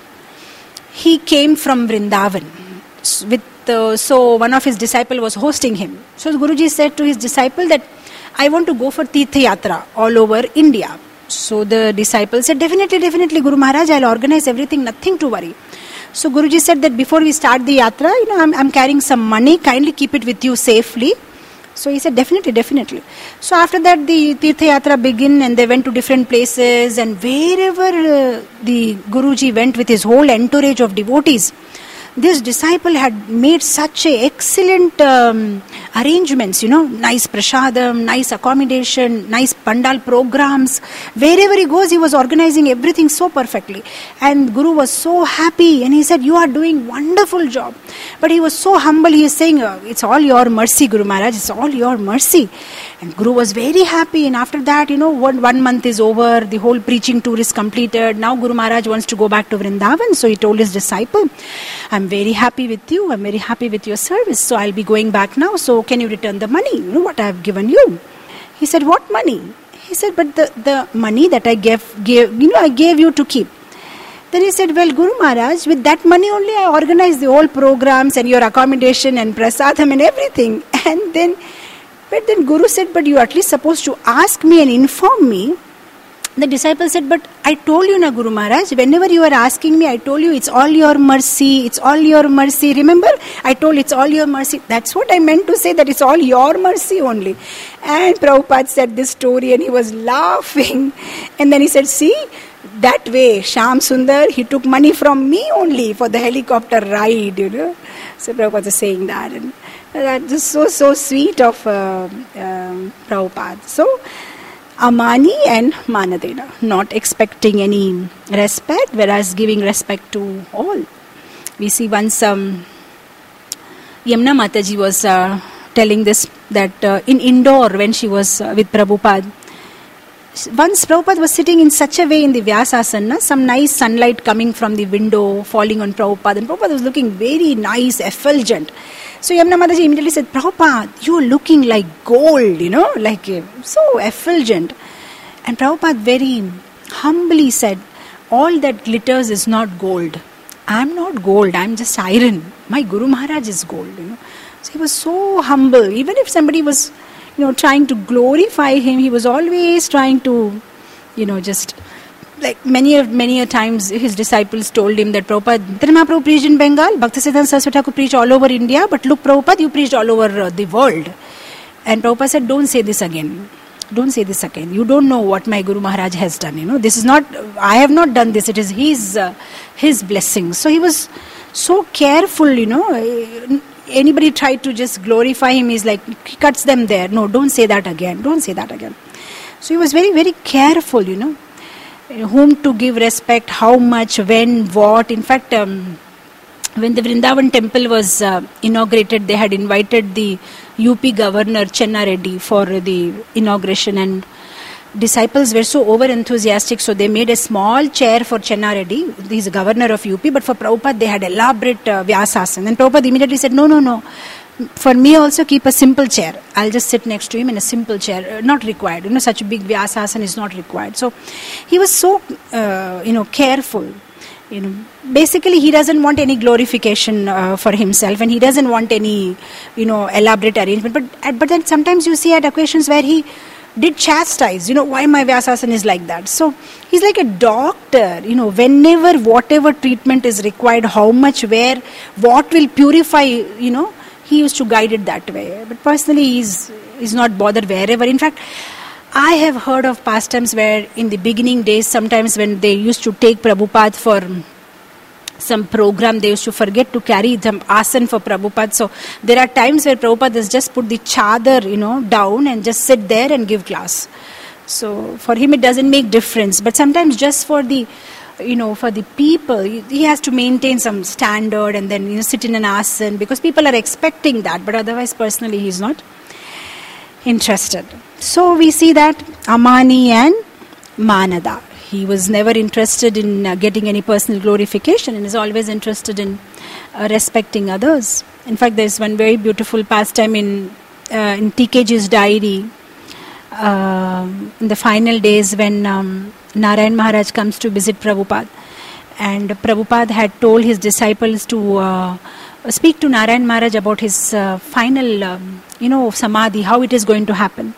he came from Vrindavan. With uh, so one of his disciples was hosting him. So the Guruji said to his disciple that, I want to go for Tirtha Yatra all over India. So the disciple said, definitely, definitely, Guru Maharaj, I'll organize everything, nothing to worry. So Guruji said that before we start the yatra, you know, I'm, I'm carrying some money, kindly keep it with you safely. So he said, definitely, definitely. So after that, the Tirtha Yatra began and they went to different places, and wherever uh, the Guruji went with his whole entourage of devotees, this disciple had made such a excellent um, arrangements, you know, nice prasadam, nice accommodation, nice pandal programs. Wherever he goes, he was organizing everything so perfectly. And Guru was so happy, and he said, you are doing wonderful job. But he was so humble, he is saying, it's all your mercy, Guru Maharaj, it's all your mercy. And Guru was very happy, and after that, you know, one, one month is over, the whole preaching tour is completed. Now Guru Maharaj wants to go back to Vrindavan, so he told his disciple, I'm very happy with you, I'm very happy with your service, so I'll be going back now, so can you return the money, you know, what I have given you? He said, what money? He said, but the, the money that I gave, gave, you know, I gave you to keep. Then he said, well, Guru Maharaj, with that money only I organized the whole programs and your accommodation and prasadam and everything. And then But then Guru said, but you are at least supposed to ask me and inform me. The disciple said, but I told you, na Guru Maharaj, whenever you are asking me, I told you it's all your mercy, it's all your mercy. Remember, I told it's all your mercy. That's what I meant to say, that it's all your mercy only. And Prabhupada said this story and he was laughing. And then he said, see, that way, Shyam Sundar, he took money from me only for the helicopter ride, you know. So Prabhupada was saying that. And that is so, so sweet of uh, um, Prabhupada. So, Amani and Manadena, not expecting any respect, whereas giving respect to all. We see once um, Yamuna Mataji was uh, telling this, that uh, in Indore when she was uh, with Prabhupada, once Prabhupada was sitting in such a way in the Vyasasana, some nice sunlight coming from the window, falling on Prabhupada, and Prabhupada was looking very nice, effulgent. So Yamuna Mataji immediately said, Prabhupada, you are looking like gold, you know, like uh, so effulgent. And Prabhupada very humbly said, all that glitters is not gold. I am not gold, I am just iron. My Guru Maharaj is gold, you know. So he was so humble. Even if somebody was, you know, trying to glorify him, he was always trying to, you know, just like many of many a times his disciples told him that Prabhupada, Mahaprabhu preached in Bengal, Bhaktisiddhanta Saraswati Thakur preached all over India, but look Prabhupada, you preached all over uh, the world. And Prabhupada said, don't say this again. Don't say this again. You don't know what my Guru Maharaj has done. You know, this is not, I have not done this. It is his, uh, his blessings. So he was so careful, you know. Anybody tried to just glorify him, he's like, he cuts them there. No, don't say that again. Don't say that again. So he was very, very careful, you know. Whom to give respect, how much, when, what. In fact, um, when the Vrindavan temple was uh, inaugurated, they had invited the U P governor Chenna Reddy for the inauguration, and disciples were so over enthusiastic, so they made a small chair for Chenna Reddy. He's the governor of U P, but for Prabhupada they had elaborate uh, Vyasasana. And Prabhupada immediately said, no, no, no. For me also keep a simple chair. I'll just sit next to him in a simple chair. Uh, not required. You know, such a big Vyasasana is not required. So he was so, uh, you know, careful. You know, basically he doesn't want any glorification uh, for himself, and he doesn't want any, you know, elaborate arrangement. But but then sometimes you see at occasions where he did chastise, you know, why my Vyasasana is like that. So he's like a doctor, you know, whenever whatever treatment is required, how much, where, what will purify, you know, he used to guide it that way. But personally he's, he's not bothered wherever. In fact, I have heard of pastimes where in the beginning days, sometimes when they used to take Prabhupada for some program, they used to forget to carry some asan for Prabhupada. So there are times where Prabhupada has just put the chadar, you know, down and just sit there and give class. So for him it doesn't make difference. But sometimes just for the, you know, for the people, he has to maintain some standard and then, you know, sit in an asan because people are expecting that. But otherwise, personally, he's not interested. So we see that Amani and Manada. He was never interested in uh, getting any personal glorification and is always interested in uh, respecting others. In fact, there's one very beautiful pastime in uh, in T K G's diary. Uh, in the final days when um, Narayan Maharaj comes to visit Prabhupada, and Prabhupada had told his disciples to uh, speak to Narayan Maharaj about his uh, final, um, you know, samadhi, how it is going to happen.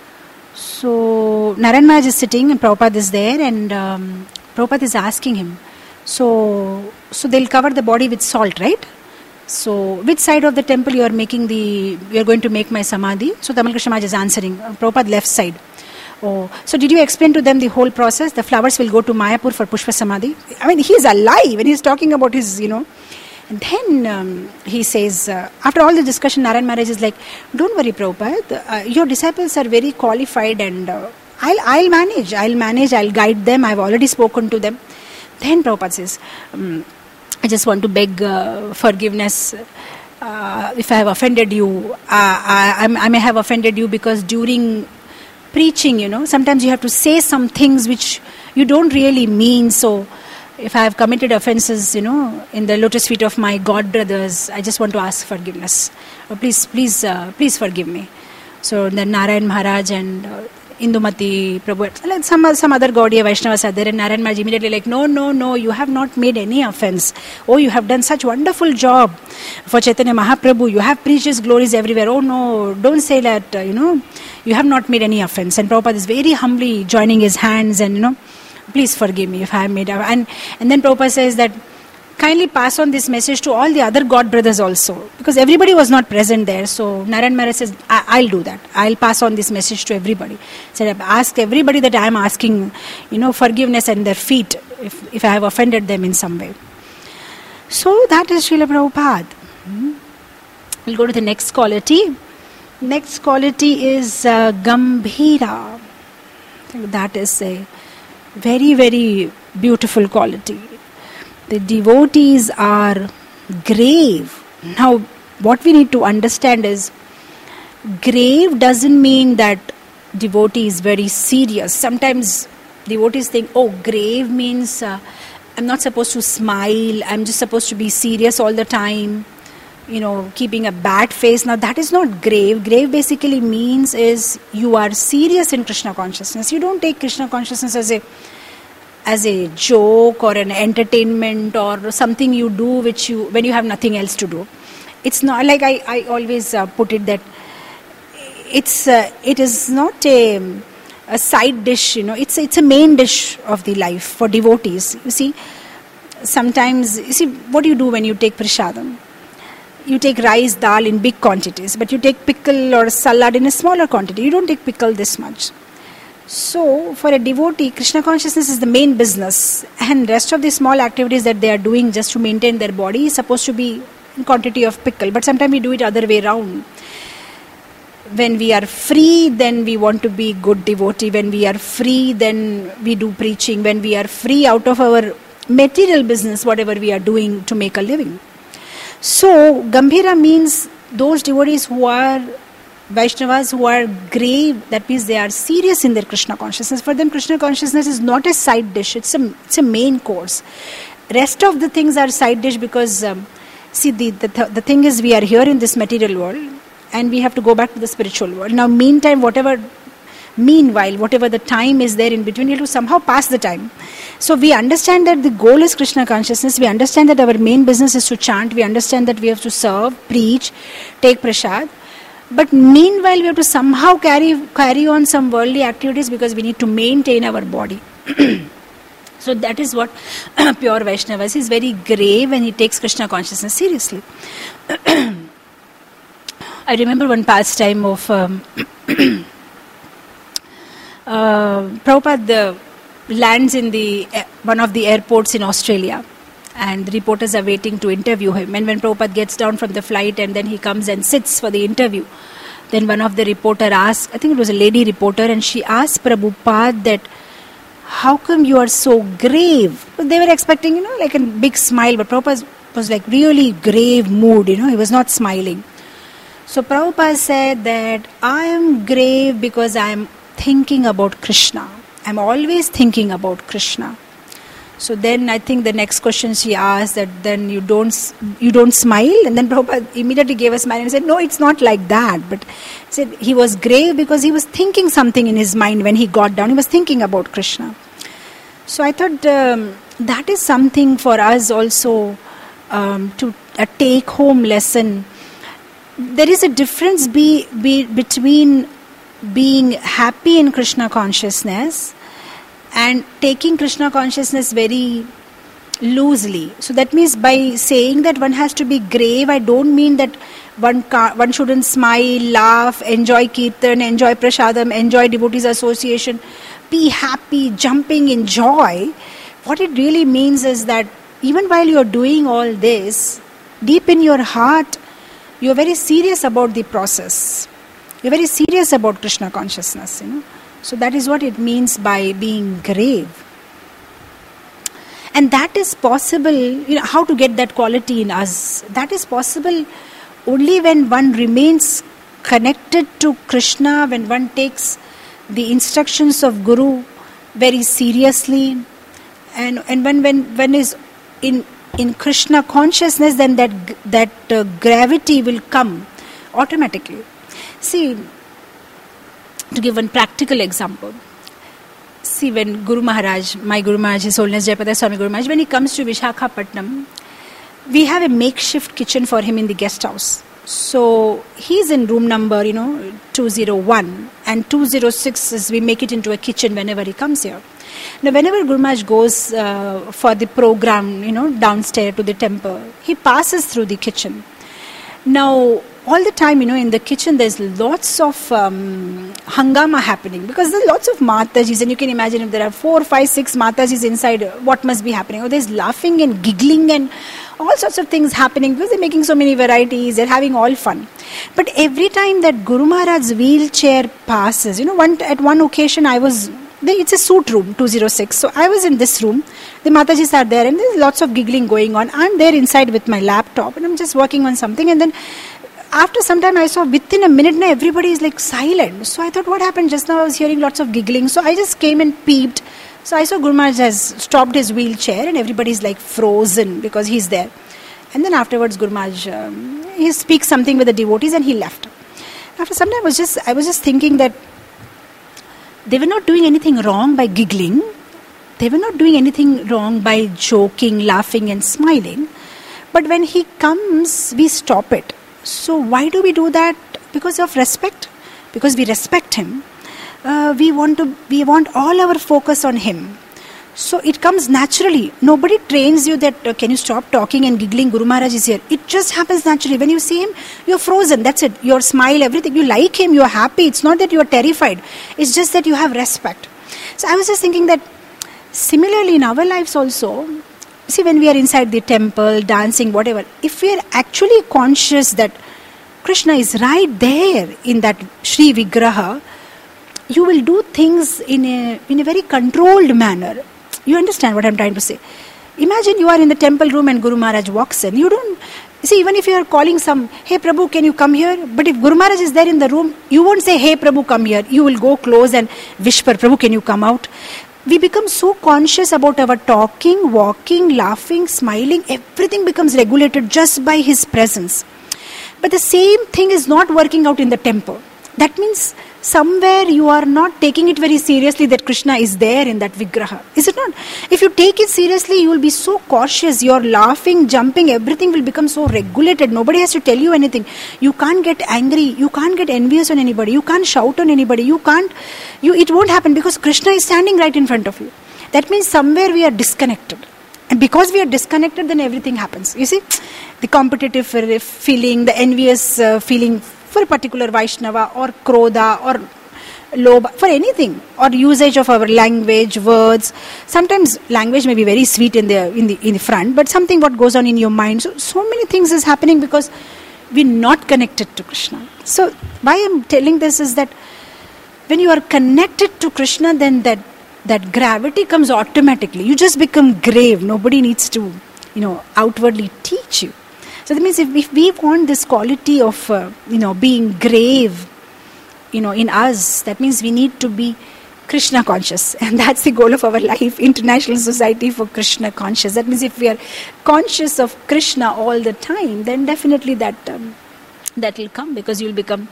So Narayan Maharaj is sitting and Prabhupada is there, and um, Prabhupada is asking him, so so they'll cover the body with salt, right? So which side of the temple you are making the, you are going to make my samadhi? So Tamal Krishna Maharaj is answering, Prabhupada left side. Oh, so did you explain to them the whole process? The flowers will go to Mayapur for Pushpa Samadhi. I mean, he is alive when he is talking about his, you know. And then um, he says, uh, after all the discussion, Narayan Maharaj is like, don't worry, Prabhupada, uh, your disciples are very qualified and uh, I'll, I'll manage, I'll manage, I'll guide them, I've already spoken to them. Then Prabhupada says, um, I just want to beg uh, forgiveness uh, if I have offended you. Uh, I, I may have offended you because during preaching, you know, sometimes you have to say some things which you don't really mean. So if I have committed offenses, you know, in the lotus feet of my God brothers, I just want to ask forgiveness. Oh, please, please, uh, please forgive me. So then Narayan Maharaj and uh, Indumati Prabhu, like some, some other Gaudiya Vaishnavas are there, and Narayan Maharaj immediately like, no, no, no, you have not made any offense. Oh, you have done such wonderful job for Chaitanya Mahaprabhu. You have preached his glories everywhere. Oh no, don't say that, uh, you know, you have not made any offense. And Prabhupada is very humbly joining his hands and, you know, please forgive me if I have made... And, and then Prabhupada says that, kindly pass on this message to all the other God brothers also. Because everybody was not present there. So Narayan Maharaj says, I- I'll do that. I'll pass on this message to everybody. So I've asked everybody that I am asking, you know, forgiveness at their feet if, if I have offended them in some way. So that is Srila Prabhupada. Hmm. We'll go to the next quality. Next quality is uh, Gambhira. That is a very, very beautiful quality. The devotees are grave. Now, what we need to understand is, grave doesn't mean that devotee is very serious. Sometimes devotees think, oh, grave means uh, I'm not supposed to smile, I'm just supposed to be serious all the time, you know, keeping a bad face. Now, that is not grave. Grave basically means is you are serious in Krishna consciousness. You don't take Krishna consciousness as a as a joke or an entertainment or something you do which you when you have nothing else to do. It's not like I, I always uh, put it that it's uh, it is not a, a side dish, you know, it's it's a main dish of the life for devotees. You see, sometimes, you see, what do you do when you take prasadam? You take rice, dal in big quantities, but you take pickle or salad in a smaller quantity. You don't take pickle this much. So, for a devotee, Krishna consciousness is the main business, and rest of the small activities that they are doing just to maintain their body is supposed to be in quantity of pickle. But sometimes we do it other way around. When we are free, then we want to be good devotee. When we are free, then we do preaching. When we are free out of our material business, whatever we are doing to make a living. So, Gambhira means those devotees who are Vaishnavas who are grave, that means they are serious in their Krishna consciousness. For them, Krishna consciousness is not a side dish, it's a, it's a main course. Rest of the things are side dish because, um, see, the, the, the thing is we are here in this material world and we have to go back to the spiritual world. Now, meantime, whatever, meanwhile, whatever the time is there in between, you have to somehow pass the time. So we understand that the goal is Krishna consciousness. We understand that our main business is to chant. We understand that we have to serve, preach, take prasad. But meanwhile, we have to somehow carry carry on some worldly activities because we need to maintain our body. So that is what pure Vaishnava is. He is very grave and he takes Krishna consciousness seriously. I remember one pastime of um, uh, Prabhupada lands in the uh, one of the airports in Australia. And the reporters are waiting to interview him. And when Prabhupada gets down from the flight and then he comes and sits for the interview, then one of the reporter asks, I think it was a lady reporter, and she asked Prabhupada that, how come you are so grave? They were expecting, you know, like a big smile, but Prabhupada was like really grave mood, you know, he was not smiling. So Prabhupada said that, I am grave because I am thinking about Krishna. I am always thinking about Krishna. So then I think the next question she asked that then you don't you don't smile, and then Prabhupada immediately gave a smile and said, no, it's not like that. But he said he was grave because he was thinking something in his mind when he got down. He was thinking about Krishna. So I thought um, that is something for us also um, to a take home lesson. There is a difference be, be, between being happy in Krishna consciousness and taking Krishna consciousness very loosely. So that means by saying that one has to be grave, I don't mean that one can't, one shouldn't smile, laugh, enjoy kirtan, enjoy prasadam, enjoy devotees association, be happy, jumping in joy. What it really means is that even while you are doing all this, deep in your heart, you are very serious about the process. You are very serious about Krishna consciousness, you know. So that is what it means by being grave. And that is possible, you know, how to get that quality in us. That is possible only when one remains connected to Krishna, when one takes the instructions of Guru very seriously, and and when when when is in in Krishna consciousness, then that that uh, gravity will come automatically. See, To give one practical example, see, when Guru Maharaj, my Guru Maharaj, His Holiness Jayapada Swami Guru Maharaj, when he comes to Visakhapatnam, we have a makeshift kitchen for him in the guest house. So he's in room number, you know, two oh one, and two oh six is we make it into a kitchen whenever he comes here. Now, whenever Guru Maharaj goes uh, for the program, you know, downstairs to the temple, he passes through the kitchen. Now, all the time, you know, in the kitchen, there's lots of um, hangama happening, because there's lots of Matajis, and you can imagine if there are four, five, six Matajis inside, what must be happening? Oh, there's laughing and giggling and all sorts of things happening, because they're making so many varieties, they're having all fun. But every time that Guru Maharaj's wheelchair passes, you know, one at one occasion I was, it's a suit room, two oh six, so I was in this room, the Matajis are there, and there's lots of giggling going on. I'm there inside with my laptop, and I'm just working on something, and then after some time I saw within a minute now everybody is like silent. So I thought, what happened just now? I was hearing lots of giggling. So I just came and peeped. So I saw Guru Maharaj has stopped his wheelchair and everybody's like frozen because he's there. And then afterwards Guru Maharaj, um, he speaks something with the devotees and he left. After some time I was just, I was just thinking that they were not doing anything wrong by giggling. They were not doing anything wrong by joking, laughing and smiling. But when he comes, we stop it. So why do we do that? Because of respect. Because we respect him. Uh, we want to. We want all our focus on him. So it comes naturally. Nobody trains you that uh, can you stop talking and giggling? Guru Maharaj is here. It just happens naturally. When you see him, you're frozen. That's it. Your smile, everything. You like him. You're happy. It's not that you're terrified. It's just that you have respect. So I was just thinking that similarly in our lives also. See, when we are inside the temple, dancing, whatever, if we are actually conscious that Krishna is right there in that Shri Vigraha, you will do things in a in a very controlled manner. You understand what I'm trying to say? Imagine you are in the temple room and Guru Maharaj walks in. You don't, see, even if you are calling some, hey Prabhu, can you come here? But if Guru Maharaj is there in the room, you won't say, hey Prabhu, come here. You will go close and whisper, Prabhu, can you come out? We become so conscious about our talking, walking, laughing, smiling. Everything becomes regulated just by his presence. But the same thing is not working out in the temple. That means somewhere you are not taking it very seriously that Krishna is there in that Vigraha. Is it not? If you take it seriously, you will be so cautious. Your laughing, jumping, everything will become so regulated. Nobody has to tell you anything. You can't get angry. You can't get envious on anybody. You can't shout on anybody. You can't, you, it won't happen because Krishna is standing right in front of you. That means somewhere we are disconnected. And because we are disconnected, then everything happens. You see, the competitive feeling, the envious uh, feeling for a particular Vaishnava or Krodha or Lobha, for anything, or usage of our language, words. Sometimes language may be very sweet in the in the in the front, but something what goes on in your mind. So so many things is happening because we're not connected to Krishna. So why I'm telling this is that when you are connected to Krishna, then that that gravity comes automatically. You just become grave. Nobody needs to, you know, outwardly teach you. So that means if, if we want this quality of, uh, you know, being grave, you know, in us, that means we need to be Krishna conscious. And that's the goal of our life, International Society for Krishna Conscious. That means if we are conscious of Krishna all the time, then definitely that um, that will come, because you will become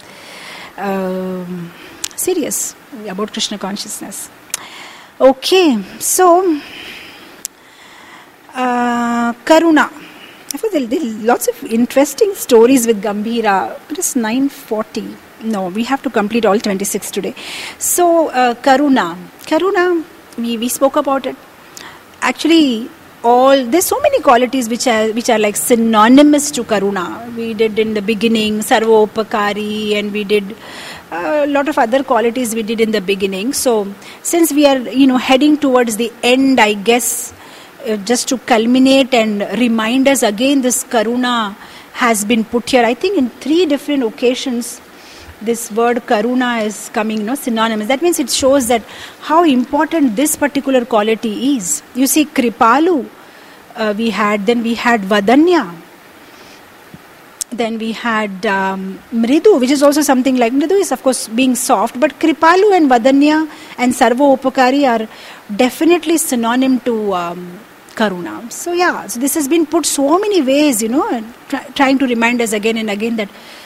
um, serious about Krishna consciousness. Okay, so uh, Karuna. I thought there are lots of interesting stories with Gambhira. It is nine forty. No, we have to complete all twenty-six today. So, uh, Karuna. Karuna, we, we spoke about it. Actually, all there's so many qualities which are which are like synonymous to Karuna. We did in the beginning, Sarvopakari, and we did a lot of other qualities we did in the beginning. So, since we are, you know, heading towards the end, I guess, Uh, just to culminate and remind us again, this Karuna has been put here. I think in three different occasions, this word Karuna is coming, you know, synonymous. That means it shows that how important this particular quality is. You see, Kripalu, uh, we had, then we had Vadanya, then we had um, Mridu, which is also something like, Mridu is of course being soft, but Kripalu and Vadanya and Sarva Upakari are definitely synonym to um, Karuna. So yeah, so this has been put so many ways, you know, try, trying to remind us again and again that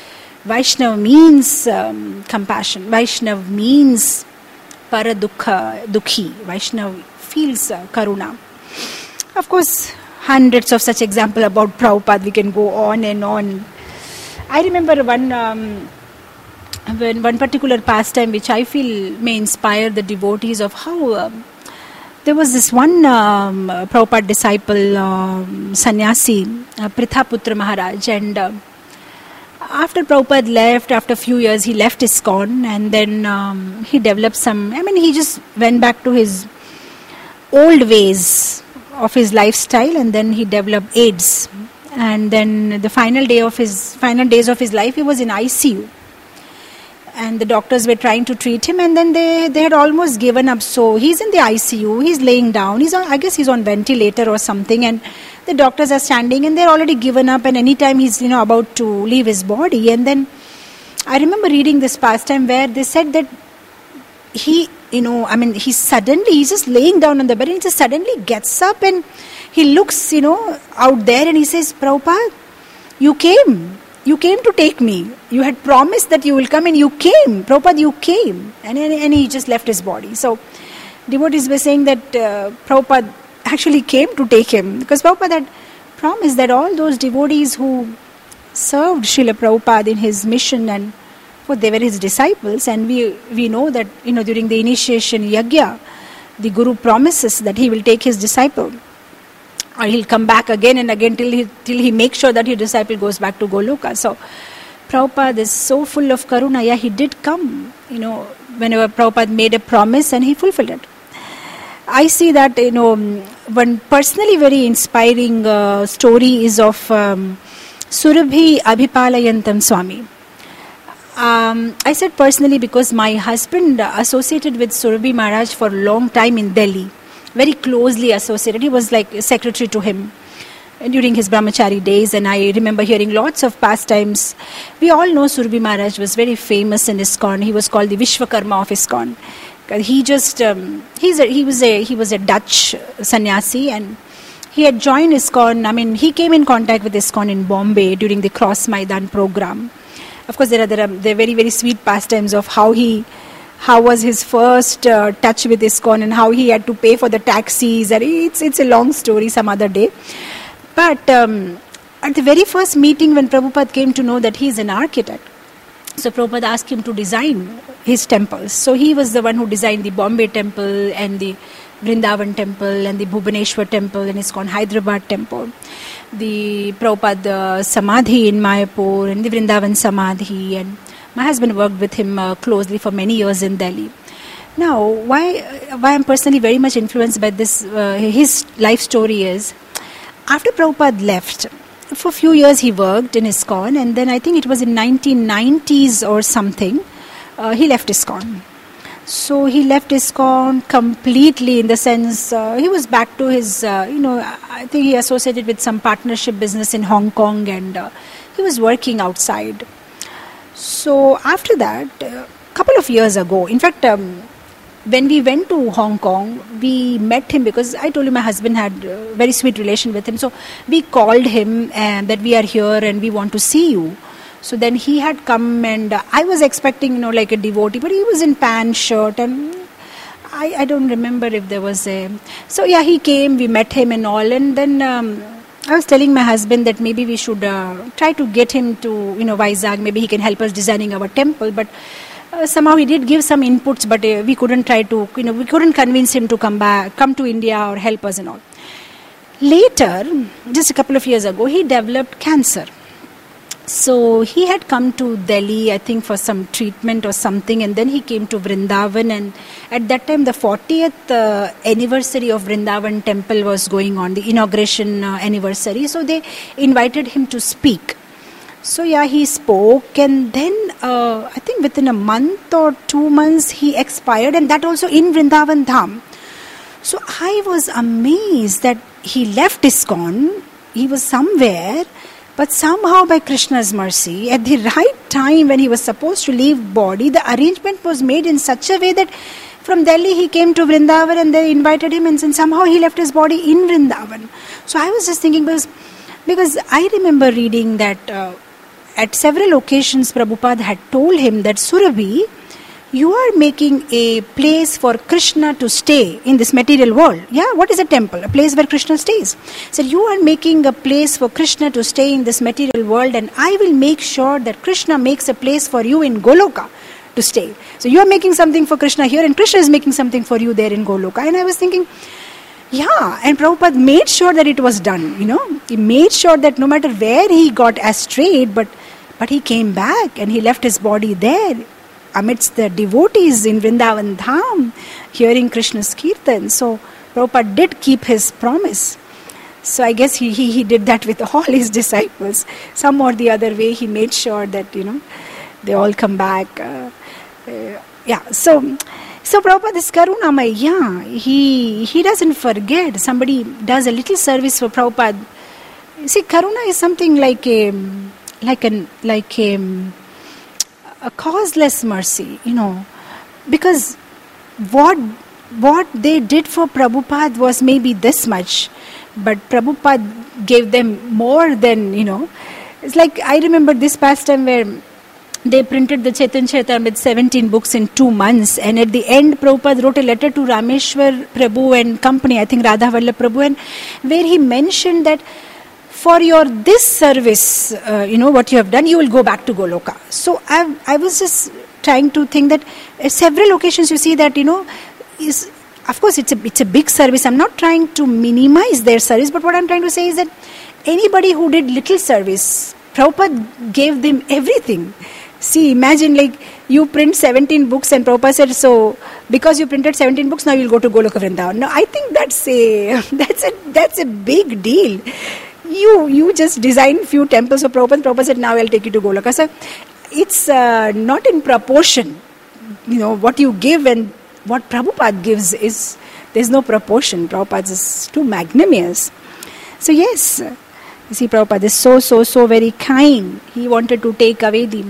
Vaishnav means um, compassion. Vaishnav means paradukha, dukhi. Vaishnav feels uh, karuna. Of course, hundreds of such examples about Prabhupada. We can go on and on. I remember one um, when one particular pastime which I feel may inspire the devotees of how um, there was this one um, Prabhupada disciple, um, sannyasi, uh, Prithaputra Maharaj, and uh, after Prabhupada left, after a few years, he left ISKCON, and then um, he developed some, I mean, he just went back to his old ways of his lifestyle, and then he developed AIDS. And then the final day of his final days of his life, he was in I C U. And the doctors were trying to treat him, and then they, they had almost given up. So he's in the I C U, he's laying down, he's on, I guess he's on ventilator or something, and the doctors are standing and they're already given up, and anytime he's, you know, about to leave his body. And then I remember reading this pastime where they said that he, you know, I mean, he suddenly, he's just laying down on the bed and he just suddenly gets up and he looks, you know, out there and he says, Prabhupada, you came. You came to take me. You had promised that you will come and you came. Prabhupada, you came. And, and, and he just left his body. So devotees were saying that uh, Prabhupada actually came to take him. Because Prabhupada had promised that all those devotees who served Srila Prabhupada in his mission, and well, they were his disciples. And we, we know that, you know, during the initiation yajna, the Guru promises that he will take his disciple. Or he'll come back again and again till he, till he makes sure that his disciple goes back to Goloka. So Prabhupada is so full of karuna. Yeah, he did come, you know, whenever Prabhupada made a promise, and he fulfilled it. I see that, you know, one personally very inspiring uh, story is of um, Surabhi Abhipalayantam Swami. Um, I said personally because my husband associated with Surabhi Maharaj for a long time in Delhi. Very closely associated. He was like a secretary to him during his brahmachari days, and I remember hearing lots of pastimes. We all know Surabhi Maharaj was very famous in ISKCON. He was called the Vishwakarma of ISKCON. He just um, he's a, he was a he was a Dutch sannyasi, and he had joined ISKCON. I mean, he came in contact with ISKCON in Bombay during the Cross Maidan program. Of course, there are there are, there are very very sweet pastimes of how he. How was his first uh, touch with ISKCON and how he had to pay for the taxis. And it's it's a long story some other day. But um, at the very first meeting when Prabhupada came to know that he is an architect, so Prabhupada asked him to design his temples. So he was the one who designed the Bombay temple and the Vrindavan temple and the Bhubaneswar temple and ISKCON Hyderabad temple. The Prabhupada Samadhi in Mayapur and the Vrindavan Samadhi, and my husband worked with him uh, closely for many years in Delhi. Now, why why I'm personally very much influenced by this, uh, his life story is, after Prabhupada left, for a few years he worked in ISKCON, and then I think it was in nineteen nineties or something, uh, he left ISKCON. So he left ISKCON completely, in the sense, uh, he was back to his, uh, you know, I think he associated with some partnership business in Hong Kong, and uh, he was working outside. So after that, a uh, couple of years ago, in fact, um, when we went to Hong Kong, we met him because I told you my husband had a very sweet relation with him. So we called him and that we are here and we want to see you. So then he had come, and uh, I was expecting, you know, like a devotee, but he was in pants, shirt, and I, I don't remember if there was a... So yeah, he came, we met him and all, and then... Um, I was telling my husband that maybe we should uh, try to get him to, you know, Vizag. Maybe he can help us designing our temple. But uh, somehow he did give some inputs, but uh, we couldn't try to, you know, we couldn't convince him to come back, come to India or help us and all. Later, just a couple of years ago, he developed cancer. So he had come to Delhi, I think, for some treatment or something, and then he came to Vrindavan, and at that time the fortieth uh, anniversary of Vrindavan temple was going on, the inauguration uh, anniversary, so they invited him to speak. So yeah, he spoke, and then uh, I think within a month or two months he expired, and that also in Vrindavan Dham. So I was amazed that he left ISKCON, he was somewhere, but somehow by Krishna's mercy, at the right time when he was supposed to leave body, the arrangement was made in such a way that from Delhi he came to Vrindavan and they invited him, and somehow he left his body in Vrindavan. So I was just thinking, because, because I remember reading that uh, at several occasions Prabhupada had told him that Surabhi, you are making a place for Krishna to stay in this material world. Yeah, what is a temple? A place where Krishna stays. So you are making a place for Krishna to stay in this material world, and I will make sure that Krishna makes a place for you in Goloka to stay. So you are making something for Krishna here, and Krishna is making something for you there in Goloka. And I was thinking, yeah, and Prabhupada made sure that it was done, you know. He made sure that no matter where he got astrayed, but, but he came back and he left his body there amidst the devotees in Vrindavan Dham, hearing Krishna's Kirtan. So Prabhupada did keep his promise. So I guess he, he, he did that with all his disciples. Some or the other way, he made sure that, you know, they all come back. Uh, uh, yeah, so so Prabhupada is Karunamay. Yeah, he, he doesn't forget. Somebody does a little service for Prabhupada. See, Karuna is something like a, like an, like a, a causeless mercy, you know, because what what they did for Prabhupada was maybe this much, but Prabhupada gave them more than, you know. It's like, I remember this past time where they printed the Chaitanya Charitamrita seventeen books in two months, and at the end Prabhupada wrote a letter to Rameshwar Prabhu and company, I think Radha Vallabh Prabhu, and where he mentioned that for your this service, uh, you know, what you have done, you will go back to Goloka. So I I was just trying to think that at several occasions you see that, you know, is, of course it's a, it's a big service. I'm not trying to minimize their service, but what I'm trying to say is that anybody who did little service, Prabhupada gave them everything. See, imagine like you print seventeen books and Prabhupada said, so because you printed seventeen books, now you'll go to Goloka Vrindavan. No, I think that's a that's a that's a big deal. You you just designed few temples of Prabhupada. Prabhupada said, now I'll take you to Goloka. So it's uh, not in proportion. You know, what you give and what Prabhupada gives is, there's no proportion. Prabhupada is too magnanimous. So yes, you see, Prabhupada is so, so, so very kind. He wanted to take away the,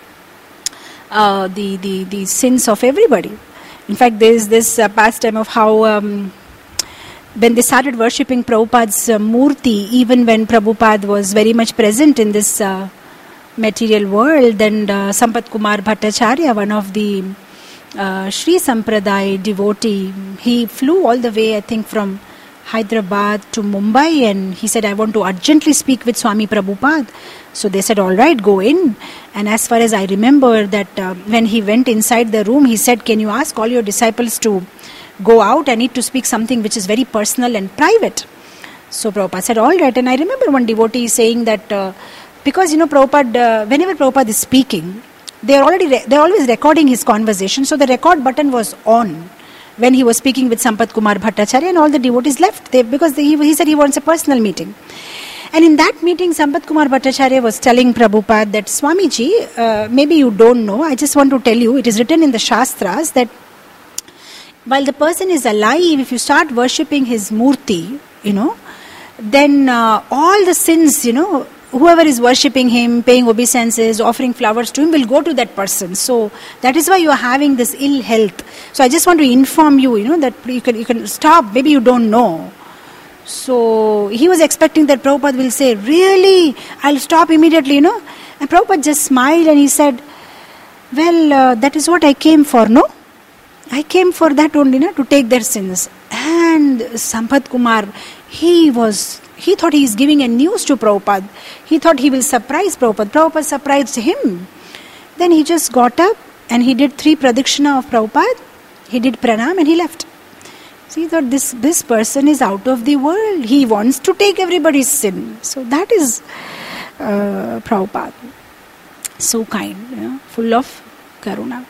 uh, the, the, the sins of everybody. In fact, there is this uh, pastime of how um, when they started worshipping Prabhupada's uh, Murti, even when Prabhupada was very much present in this uh, material world, and uh, Sampat Kumar Bhattacharya, one of the uh, Sri Sampradaya devotee, he flew all the way, I think, from Hyderabad to Mumbai, and he said, I want to urgently speak with Swami Prabhupada. So they said, all right, go in. And as far as I remember that uh, when he went inside the room, he said, can you ask all your disciples to go out? I need to speak something which is very personal and private. So Prabhupada said, all right. And I remember one devotee saying that uh, because, you know, Prabhupada, uh, whenever Prabhupada is speaking, they are already re- they're always recording his conversation. So the record button was on when he was speaking with Sampat Kumar Bhattacharya, and all the devotees left they, because they, he, he said he wants a personal meeting. And in that meeting, Sampat Kumar Bhattacharya was telling Prabhupada that, Swamiji, uh, maybe you don't know, I just want to tell you, it is written in the Shastras that while the person is alive, if you start worshipping his Murti, you know, then uh, all the sins, you know, whoever is worshipping him, paying obeisances, offering flowers to him, will go to that person. So that is why you are having this ill health. So I just want to inform you, you know, that you can you can stop. Maybe you don't know. So he was expecting that Prabhupada will say, really, I'll stop immediately, you know. And Prabhupada just smiled and he said, well, uh, that is what I came for, no? I came for that only, no, to take their sins. And Sampat Kumar, he was, he thought he is giving a news to Prabhupada. He thought he will surprise Prabhupada. Prabhupada surprised him. Then he just got up and he did three pradikshina of Prabhupada. He did pranam and he left. So he thought this, this person is out of the world. He wants to take everybody's sin. So that is uh, Prabhupada. So kind, you know, full of karuna.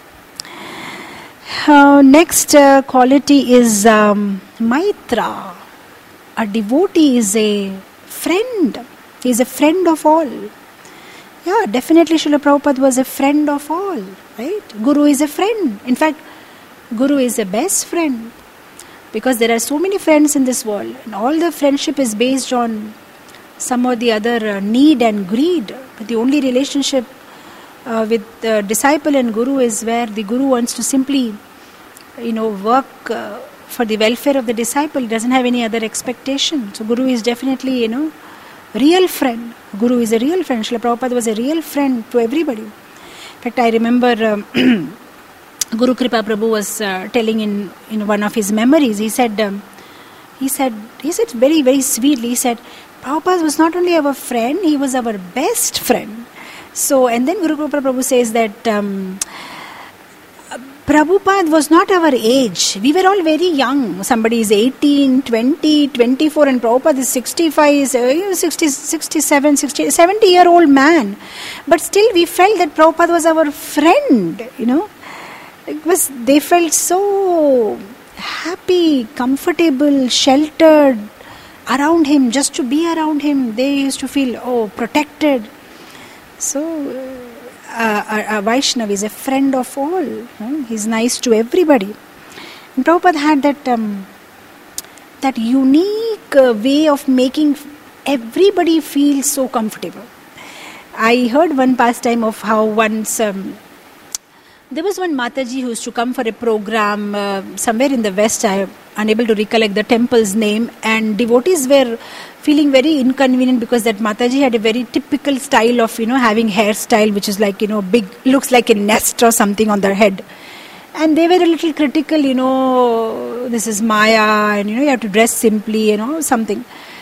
Uh, next uh, quality is um, Maitra. A devotee is a friend. He is a friend of all. Yeah, definitely Srila Prabhupada was a friend of all. Right? Guru is a friend. In fact, Guru is a best friend. Because there are so many friends in this world. And all the friendship is based on some or the other uh, need and greed. But the only relationship uh, with the disciple and Guru is where the Guru wants to simply, you know, work uh, for the welfare of the disciple. He doesn't have any other expectation. So Guru is definitely, you know, Real friend. Guru is a real friend. Srila Prabhupada was a real friend to everybody. In fact, I remember um, Guru Kripa Prabhu was uh, telling in, in one of his memories, he said, um, he said, he said very, very sweetly, he said, Prabhupada was not only our friend, he was our best friend. So, and then Guru Kripa Prabhu says that um, Prabhupada was not our age. We were all very young. Somebody is eighteen, twenty, twenty-four, and Prabhupada is sixty-five, sixty, sixty-seven, sixty, seventy year old man. But still we felt that Prabhupada was our friend, you know. It was, they felt so happy, comfortable, sheltered around him, just to be around him. They used to feel, oh, protected. So, uh, a, a Vaishnava is a friend of all. You know? He's nice to everybody. And Prabhupada had that um, that unique uh, way of making everybody feel so comfortable. I heard one pastime of how once um, there was one Mataji who used to come for a program uh, somewhere in the West. I am unable to recollect the temple's name, and devotees were feeling very inconvenient because that Mataji had a very typical style of, you know, having hairstyle which is like, you know, big, looks like a nest or something on their head. And they were a little critical, you know, this is Maya, and you know, you have to dress simply, you know, something.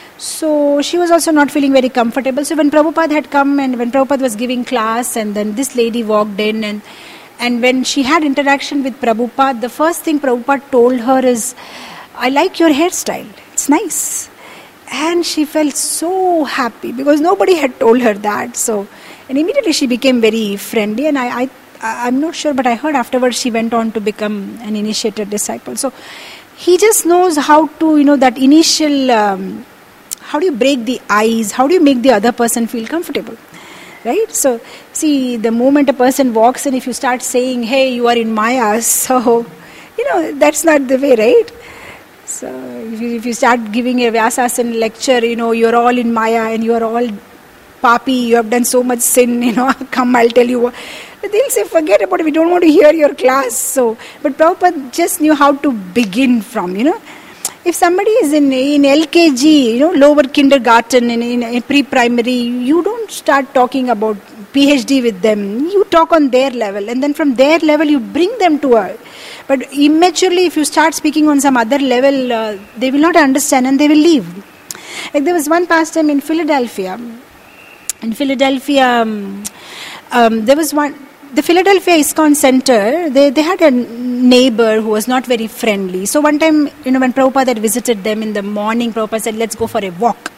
So she was also not feeling very comfortable. So when Prabhupada had come and when Prabhupada was giving class, and then this lady walked in, and and when she had interaction with Prabhupada, the first thing Prabhupada told her is, I like your hairstyle, it's nice. And she felt so happy because nobody had told her that. So, and immediately she became very friendly, and I, I I'm not sure, but I heard afterwards she went on to become an initiated disciple. So he just knows how to, you know, that initial, um, how do you break the ice, how do you make the other person feel comfortable, right? So see, the moment a person walks in, if you start saying, hey, you are in Maya, so, you know, that's not the way, right? So if you, if you start giving a Vyasasana lecture, you know, you're all in Maya and you're all papi, you have done so much sin, you know, come, I'll tell you what. They'll say, forget about it, we don't want to hear your class. So, but Prabhupada just knew how to begin from, you know. If somebody is in, in L K G, you know, lower kindergarten, in, in, in pre-primary, you don't start talking about P H D with them. You talk on their level, and then from their level you bring them to a... But immaturely, if you start speaking on some other level, uh, they will not understand and they will leave. Like there was one pastime in Philadelphia. In Philadelphia, um, um, there was one... The Philadelphia ISKCON Center, they, they had a neighbor who was not very friendly. So one time, you know, when Prabhupada had visited them in the morning, Prabhupada said, let's go for a walk.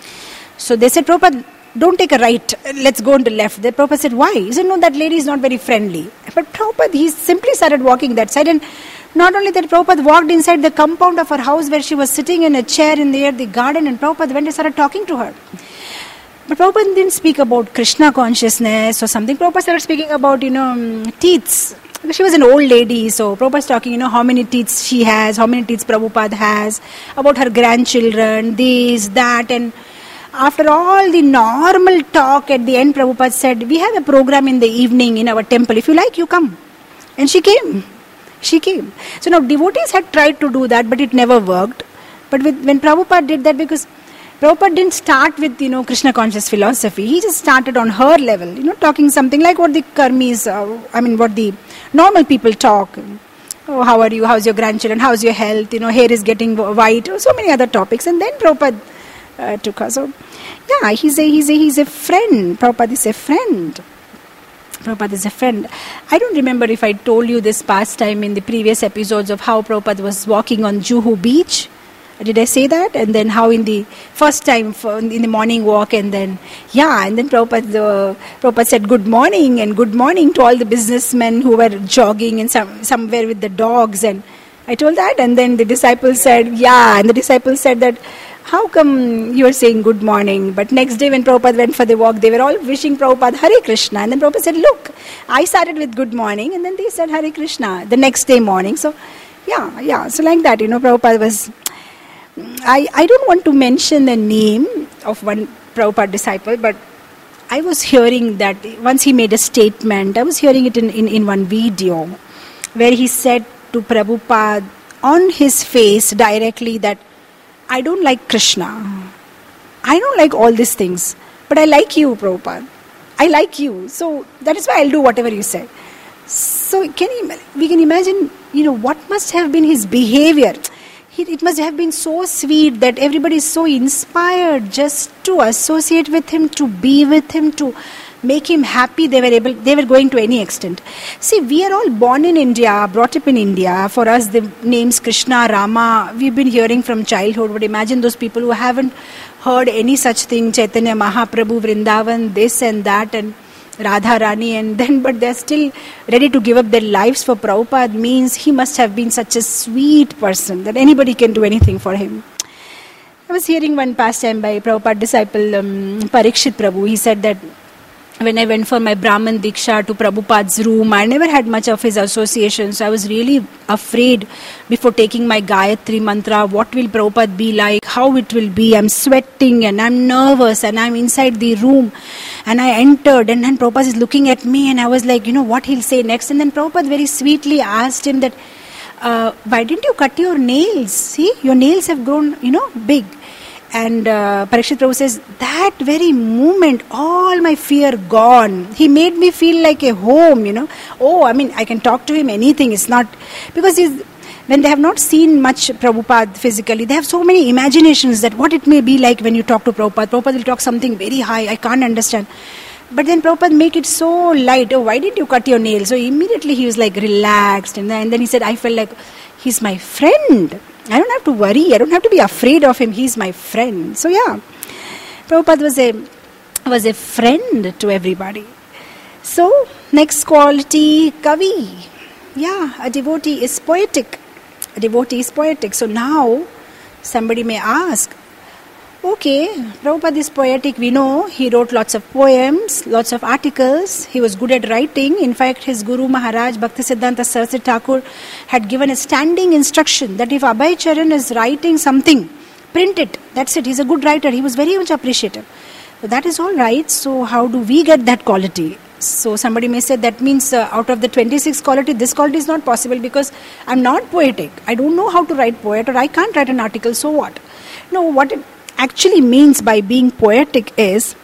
So they said, Prabhupada, don't take a right, let's go on the left. The Prabhupada said, why? He said, no, that lady is not very friendly. But Prabhupada, he simply started walking that side. And not only that, Prabhupada walked inside the compound of her house where she was sitting in a chair in the, the garden, and Prabhupada went and started talking to her. But Prabhupada didn't speak about Krishna consciousness or something. Prabhupada started speaking about, you know, teeths. She was an old lady, so Prabhupada's talking, you know, how many teeths she has, how many teeths Prabhupada has, about her grandchildren, this, that, and after all the normal talk, at the end Prabhupada said, we have a program in the evening in our temple. If you like, you come. And she came. She came. So now devotees had tried to do that, but it never worked. But with, when Prabhupada did that, because Prabhupada didn't start with, you know, Krishna conscious philosophy. He just started on her level, you know, talking something like what the karmis, uh, I mean, what the normal people talk. Oh, how are you? How's your grandchildren? How's your health? You know, hair is getting white. Oh, so many other topics. And then Prabhupada uh, took her. So, yeah, he's a, he's a, he's a friend. Prabhupada is a friend. Prabhupada is a friend. I don't remember if I told you this past time in the previous episodes of how Prabhupada was walking on Juhu beach. Did I say that? And then how in the first time for, in the morning walk, and then, yeah, and then Prabhupada, uh, Prabhupada said good morning and good morning to all the businessmen who were jogging and some, somewhere with the dogs. And I told that, and then the disciples said, yeah, and the disciples said that, how come you are saying good morning? But next day when Prabhupada went for the walk, they were all wishing Prabhupada Hare Krishna. And then Prabhupada said, look, I started with good morning, and then they said Hare Krishna the next day morning. So, yeah, yeah, so like that, you know, Prabhupada was... I, I don't want to mention the name of one Prabhupada disciple, but I was hearing that once he made a statement, I was hearing it in, in, in one video, where he said to Prabhupada on his face directly that, I don't like Krishna. I don't like all these things, but I like you, Prabhupada. I like you. So that is why I'll do whatever you say. So can you, we can imagine, you know, what must have been his behavior. He, it must have been so sweet that everybody is so inspired just to associate with him, to be with him, to make him happy. They were able, they were going to any extent. See, we are all born in India, brought up in India. For us, the names Krishna, Rama, we've been hearing from childhood. But imagine those people who haven't heard any such thing, Chaitanya Mahaprabhu, Vrindavan, this and that, and Radha Rani, and then, but they're still ready to give up their lives for Prabhupada, means he must have been such a sweet person that anybody can do anything for him. I was hearing one pastime by Prabhupada disciple um, Parikshit Prabhu. He said that when I went for my Brahman Diksha to Prabhupada's room, I never had much of his association, so I was really afraid before taking my Gayatri mantra, what will Prabhupada be like, how it will be. I'm sweating and I'm nervous and I'm inside the room, and I entered and then Prabhupada is looking at me, and I was like, you know, what he'll say next. And then Prabhupada very sweetly asked him that, uh, why didn't you cut your nails? See, your nails have grown, you know, big. And uh, Parikshit Prabhu says, that very moment, all my fear gone. He made me feel like a home, you know. Oh, I mean, I can talk to him anything. It's not, because he's, when they have not seen much Prabhupada physically, they have so many imaginations that what it may be like when you talk to Prabhupada. Prabhupada will talk something very high, I can't understand. But then Prabhupada make it so light. Oh, why did you cut your nails? So immediately he was like relaxed. And then, and then he said, I felt like he's my friend. I don't have to worry. I don't have to be afraid of him. He's my friend. So yeah, Prabhupada was a was a friend to everybody. So next quality, Kavi. Yeah, a devotee is poetic. A devotee is poetic. So now somebody may ask, okay, Prabhupada is poetic. We know he wrote lots of poems, lots of articles. He was good at writing. In fact, his Guru Maharaj, Bhaktisiddhanta Saraswati Thakur, had given a standing instruction that if Abhay Charan is writing something, print it. That's it. He's a good writer. He was very much appreciative. So that is all right. So how do we get that quality? So somebody may say that means uh, out of the twenty-six quality, this quality is not possible because I'm not poetic. I don't know how to write poet, or I can't write an article. So what? No, what it actually means by being poetic is,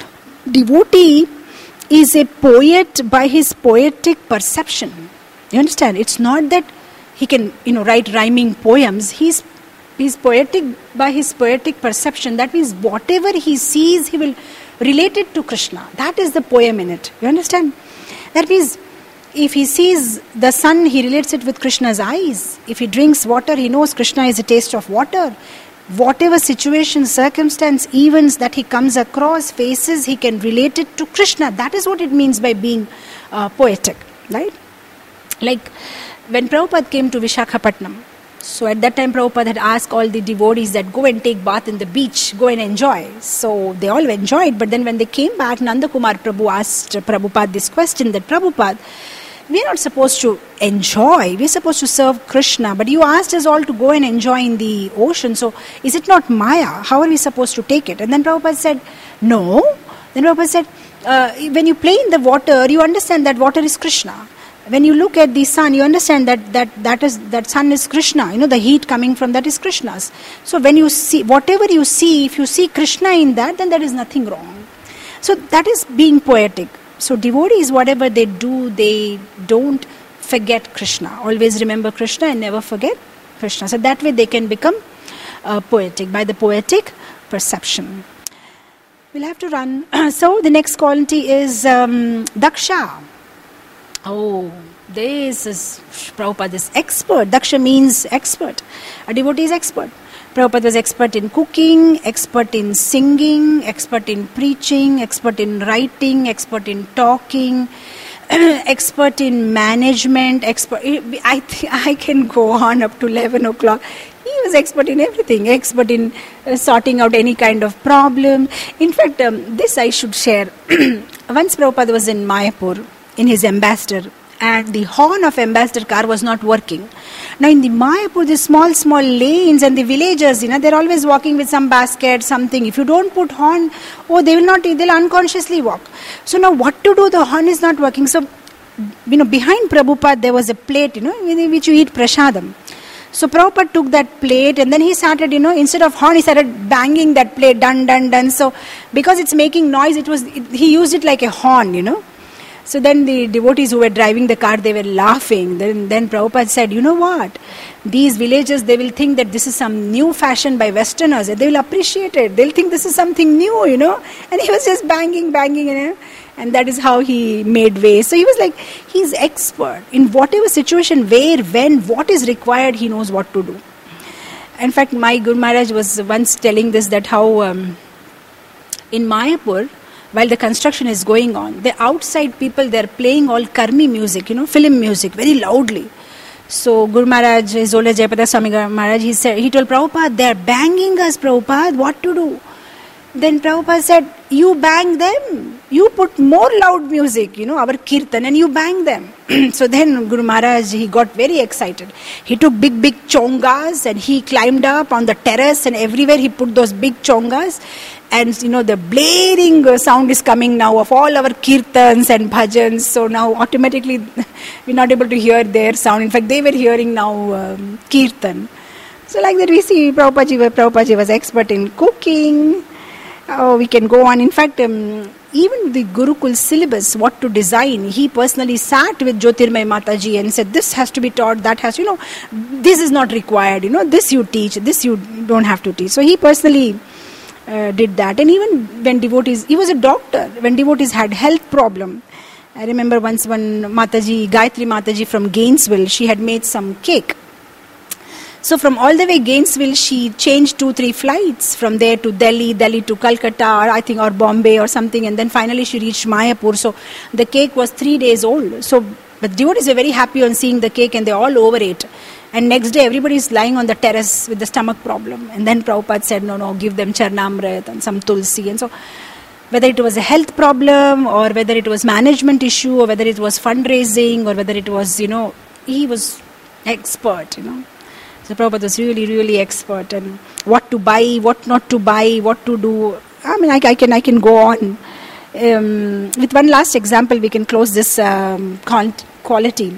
devotee is a poet by his poetic perception. You understand? It's not that he can, you know, write rhyming poems. He's he's poetic by his poetic perception. That means whatever he sees, he will relate it to Krishna. That is the poem in it. You understand? That means if he sees the sun, he relates it with Krishna's eyes. If he drinks water, he knows Krishna is a taste of water. Whatever situation, circumstance, events that he comes across, faces, he can relate it to Krishna. That is what it means by being uh, poetic, right? Like when Prabhupada came to Vishakhapatnam, so at that time Prabhupada had asked all the devotees that go and take bath in the beach, go and enjoy. So they all enjoyed, but then when they came back, Nanda Kumar Prabhu asked Prabhupada this question, that Prabhupada, we are not supposed to enjoy, we are supposed to serve Krishna, but you asked us all to go and enjoy in the ocean, so is it not Maya? How are we supposed to take it? And then Prabhupada said, no. Then Prabhupada said, uh, when you play in the water, you understand that water is Krishna. When you look at the sun, you understand that that, that is that sun is Krishna. You know, the heat coming from that is Krishna's. So when you see, whatever you see, if you see Krishna in that, then there is nothing wrong. So that is being poetic. So devotees, whatever they do, they don't forget Krishna. Always remember Krishna and never forget Krishna. So that way they can become uh, poetic, by the poetic perception. We'll have to run. So the next quality is um, Daksha. Oh, this is Prabhupada is expert. Daksha means expert. A devotee is expert. Prabhupada was expert in cooking, expert in singing, expert in preaching, expert in writing, expert in talking, expert in management, expert. I th- I can go on up to eleven o'clock. He was expert in everything, expert in uh, sorting out any kind of problem. In fact, um, this I should share. Once Prabhupada was in Mayapur, in his ambassador, and the horn of ambassador car was not working. Now in the Mayapur, the small, small lanes and the villagers, you know, they're always walking with some basket, something. If you don't put horn, oh, they will not, they'll unconsciously walk. So now what to do? The horn is not working. So, you know, behind Prabhupada, there was a plate, you know, in which you eat prasadam. So Prabhupada took that plate and then he started, you know, instead of horn, he started banging that plate, dun, dun, dun. So because it's making noise, it was it, he used it like a horn, you know. So then the devotees who were driving the car, they were laughing. Then, then Prabhupada said, you know what? These villagers, they will think that this is some new fashion by Westerners. And they will appreciate it. They'll think this is something new, you know. And he was just banging, banging, you know. And that is how he made way. So he was like, he's expert. In whatever situation, where, when, what is required, he knows what to do. In fact, my Guru Maharaj was once telling this, that how um, in Mayapur, while the construction is going on, the outside people, they're playing all karmi music, you know, film music, very loudly. So Guru Maharaj, His Holiness Jayapada Swami Maharaj, he said, he told Prabhupada, they're banging us, Prabhupada, what to do? Then Prabhupada said, you bang them. You put more loud music, you know, our kirtan, and you bang them. So then Guru Maharaj, he got very excited. He took big, big chongas and he climbed up on the terrace, and everywhere he put those big chongas. And, you know, the blaring sound is coming now of all our kirtans and bhajans. So now automatically we're not able to hear their sound. In fact, they were hearing now um, kirtan. So like that we see Prabhupada, Prabhupada was expert in cooking. Oh, we can go on. In fact, um, even the Gurukul syllabus, what to design, he personally sat with Jyotirmay Mataji and said, this has to be taught, that has, you know, this is not required, you know, this you teach, this you don't have to teach. So he personally uh, did that. And even when devotees, he was a doctor, when devotees had health problem. I remember once when Mataji, Gayatri Mataji from Gainesville, she had made some cake. So from all the way Gainesville, she changed two, three flights from there to Delhi, Delhi to Calcutta, or I think, or Bombay or something. And then finally she reached Mayapur. So the cake was three days old. So but devotees were very happy on seeing the cake and they all overate. And next day everybody is lying on the terrace with the stomach problem. And then Prabhupada said, no, no, give them Charnamrit and some Tulsi. And so whether it was a health problem or whether it was management issue or whether it was fundraising or whether it was, you know, he was expert, you know. So Prabhupada was really, really expert and what to buy, what not to buy, what to do. I mean, I, I can I can go on. Um, with one last example, we can close this um, quality.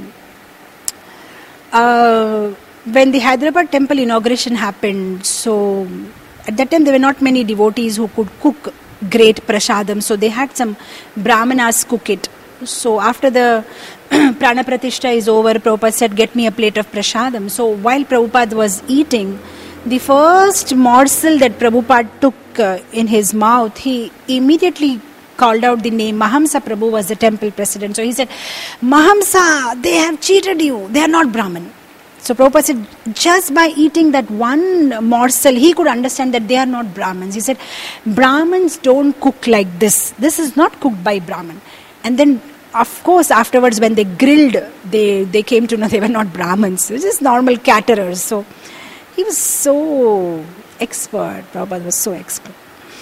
Uh, when the Hyderabad temple inauguration happened, so at that time there were not many devotees who could cook great prasadam. So they had some brahmanas cook it. So after the Prana Pratishtha is over, Prabhupada said, get me a plate of prasadam. So while Prabhupada was eating, the first morsel that Prabhupada took uh, in his mouth, he immediately called out the name. Mahamsa Prabhu was the temple president. So he said, Mahamsa, they have cheated you. They are not Brahmin. So Prabhupada said, just by eating that one morsel, he could understand that they are not Brahmins. He said, Brahmins don't cook like this. This is not cooked by Brahmin. And then, of course, afterwards when they grilled, they, they came to know they were not Brahmins. It was just normal caterers. So he was so expert. Prabhupada was so expert.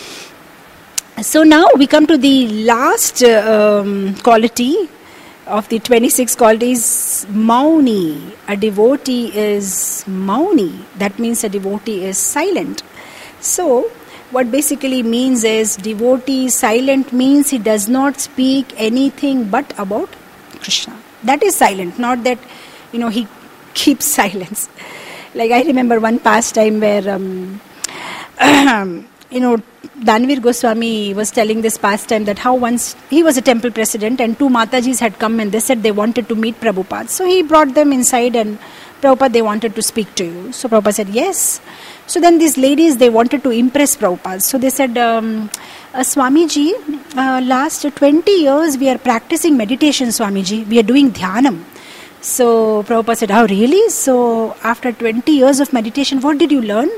So now we come to the last uh, um, quality of the twenty-six qualities, Mauni. A devotee is Mauni. That means a devotee is silent. So what basically means is devotee silent means he does not speak anything but about Krishna. That is silent, not that, you know, he keeps silence. Like I remember one pastime where, um, you know, Danvir Goswami was telling this pastime that how once he was a temple president and two Matajis had come and they said they wanted to meet Prabhupada. So he brought them inside and Prabhupada, they wanted to speak to you. So Prabhupada said, yes. So then these ladies, they wanted to impress Prabhupada. So they said, um, uh, Swamiji, uh, last twenty years we are practicing meditation, Swamiji. We are doing dhyanam. So Prabhupada said, oh really? So after twenty years of meditation, what did you learn?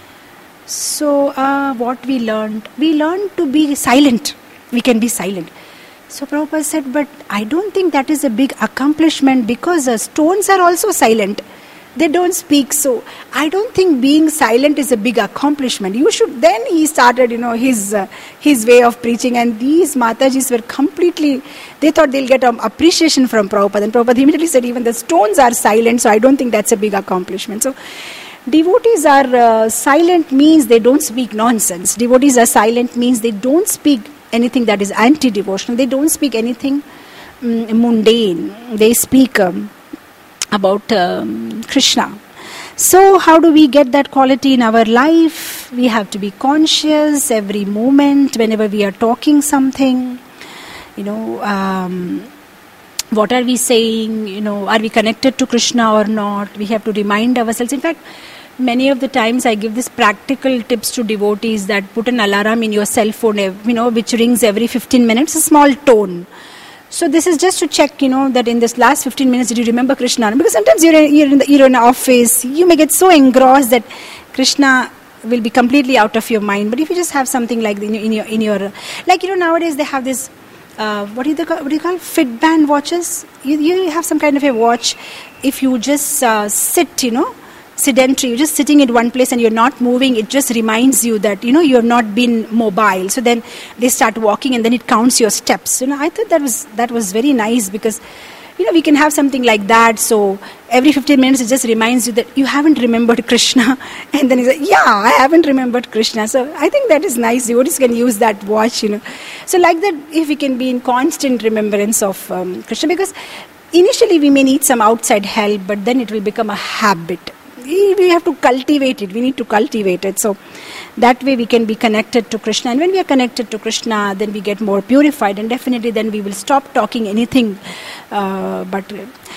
So uh, what we learned? We learned to be silent. We can be silent. So Prabhupada said, but I don't think that is a big accomplishment because uh, stones are also silent. They don't speak. So I don't think being silent is a big accomplishment. You should, then he started, you know, his uh, his way of preaching. And these Matajis were completely, they thought they'll get um, appreciation from Prabhupada. And Prabhupada immediately said, even the stones are silent. So I don't think that's a big accomplishment. So devotees are uh, silent means they don't speak nonsense. Devotees are silent means they don't speak anything that is anti-devotional. They don't speak anything um, mundane. They speak um, about um, Krishna. So how do we get that quality in our life? We have to be conscious every moment whenever we are talking something. You know, um, what are we saying? You know, are we connected to Krishna or not? We have to remind ourselves. In fact, many of the times I give this practical tips to devotees that put an alarm in your cell phone, you know, which rings every fifteen minutes, a small tone. So this is just to check, you know, that in this last fifteen minutes, did you remember Krishna? Because sometimes you're in, you're in, the, you're in an office, you may get so engrossed that Krishna will be completely out of your mind. But if you just have something like in your, in your, in your like, you know, nowadays they have this, uh, what, do you call, what do you call Fitband watches? You, you have some kind of a watch. If you just uh, sit, you know, sedentary, you're just sitting in one place and you're not moving, it just reminds you that, you know, you're not been mobile. So then they start walking and then it counts your steps. You know, I thought that was that was very nice because, you know, we can have something like that. So every fifteen minutes it just reminds you that you haven't remembered Krishna. And then you say, yeah, I haven't remembered Krishna. So I think that is nice. Devotees can use that watch, you know. So like that, if we can be in constant remembrance of um, Krishna, because initially we may need some outside help, but then it will become a habit. We have to cultivate it. We need to cultivate it. So that way we can be connected to Krishna. And when we are connected to Krishna, then we get more purified. And definitely then we will stop talking anything. Uh, but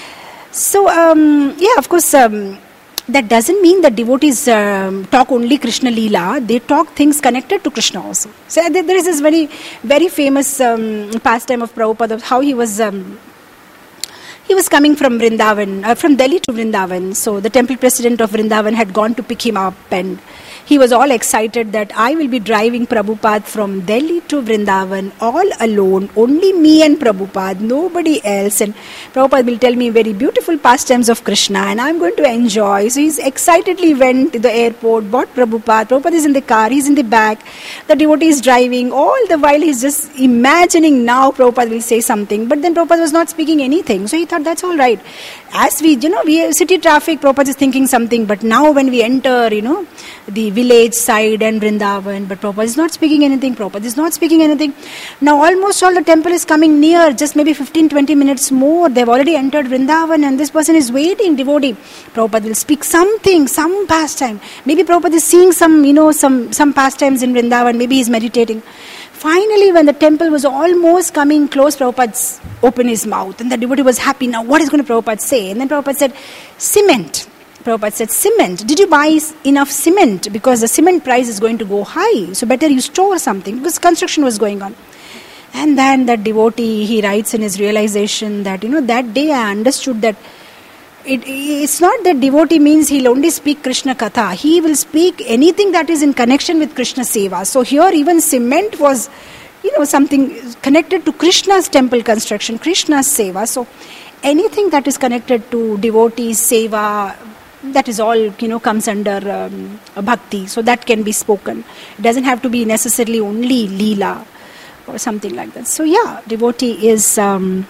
so, um, yeah, of course, um, that doesn't mean that devotees um, talk only Krishna Leela. They talk things connected to Krishna also. So there is this very, very famous um, pastime of Prabhupada of how he was... Um, He was coming from Vrindavan, uh, from Delhi to Vrindavan. So the temple president of Vrindavan had gone to pick him up, and he was all excited that I will be driving Prabhupada from Delhi to Vrindavan all alone, only me and Prabhupada, nobody else. And Prabhupada will tell me very beautiful pastimes of Krishna and I'm going to enjoy. So he excitedly went to the airport, bought Prabhupada. Prabhupada is in the car, he's in the back. The devotee is driving. All the while he's just imagining now Prabhupada will say something. But then Prabhupada was not speaking anything. So he thought that's all right. As we, you know, we city traffic, Prabhupada is thinking something. But now when we enter, you know, the village side and Vrindavan, but Prabhupada is not speaking anything, Prabhupada is not speaking anything. Now almost all the temple is coming near, just maybe fifteen to twenty minutes more, they've already entered Vrindavan and this person is waiting, devotee. Prabhupada will speak something, some pastime. Maybe Prabhupada is seeing some, you know, some, some pastimes in Vrindavan, maybe he's meditating. Finally, when the temple was almost coming close, Prabhupada opened his mouth and the devotee was happy. Now what is going to Prabhupada say? And then Prabhupada said, cement. Prabhupada said, cement. Did you buy enough cement? Because the cement price is going to go high. So better you store something, because construction was going on. And then that devotee, he writes in his realization that, you know, that day I understood that it, it's not that devotee means he'll only speak Krishna Katha. He will speak anything that is in connection with Krishna Seva. So here even cement was, you know, something connected to Krishna's temple construction, Krishna's Seva. So anything that is connected to devotees, Seva, that is all, you know, comes under um, bhakti. So that can be spoken. It doesn't have to be necessarily only Leela or something like that. So yeah, devotee is um,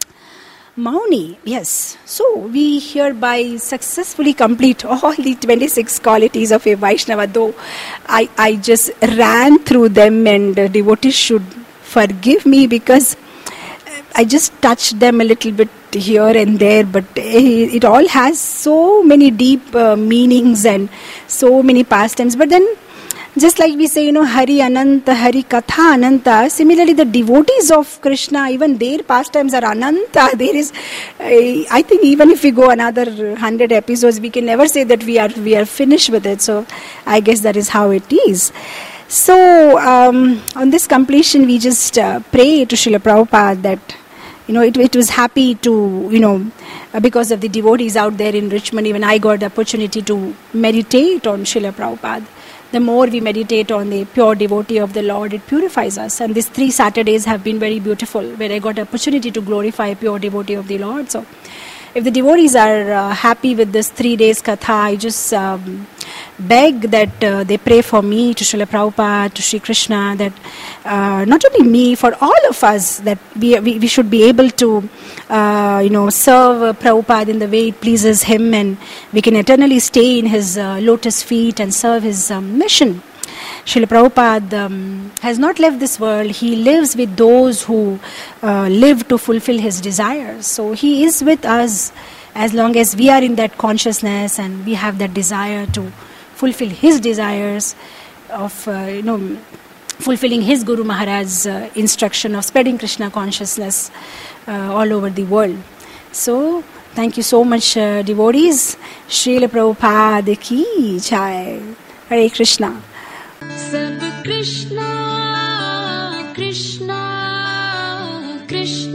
Mauni. Yes. So we hereby successfully complete all the twenty-six qualities of a Vaishnava. Though I, I just ran through them, and uh, devotees should forgive me because I just touched them a little bit here and there, but it all has so many deep uh, meanings and so many pastimes. But then, just like we say, you know, Hari Ananta, Hari Katha Ananta, similarly the devotees of Krishna, even their pastimes are Ananta. There is, I think even if we go another hundred episodes, we can never say that we are we are finished with it. So I guess that is how it is. So um, on this completion, we just uh, pray to Srila Prabhupada that, you know, it, it was happy to, you know, uh, because of the devotees out there in Richmond, even I got the opportunity to meditate on Srila Prabhupada. The more we meditate on the pure devotee of the Lord, it purifies us. And these three Saturdays have been very beautiful, where I got the opportunity to glorify a pure devotee of the Lord. So if the devotees are uh, happy with this three days katha, I just um, beg that uh, they pray for me, to Srila Prabhupada, to Sri Krishna, that uh, not only me, for all of us, that we we, we should be able to uh, you know, serve uh, Prabhupada in the way it pleases him, and we can eternally stay in his uh, lotus feet and serve his um, mission. Srila Prabhupada um, has not left this world. He lives with those who uh, live to fulfill his desires. So he is with us, as long as we are in that consciousness and we have that desire to fulfill his desires of, uh, you know, fulfilling his Guru Maharaj's uh, instruction of spreading Krishna consciousness uh, all over the world. So, thank you so much, uh, devotees. Srila Prabhupada ki jai. Hare Krishna. Sab Krishna, Krishna, Krishna.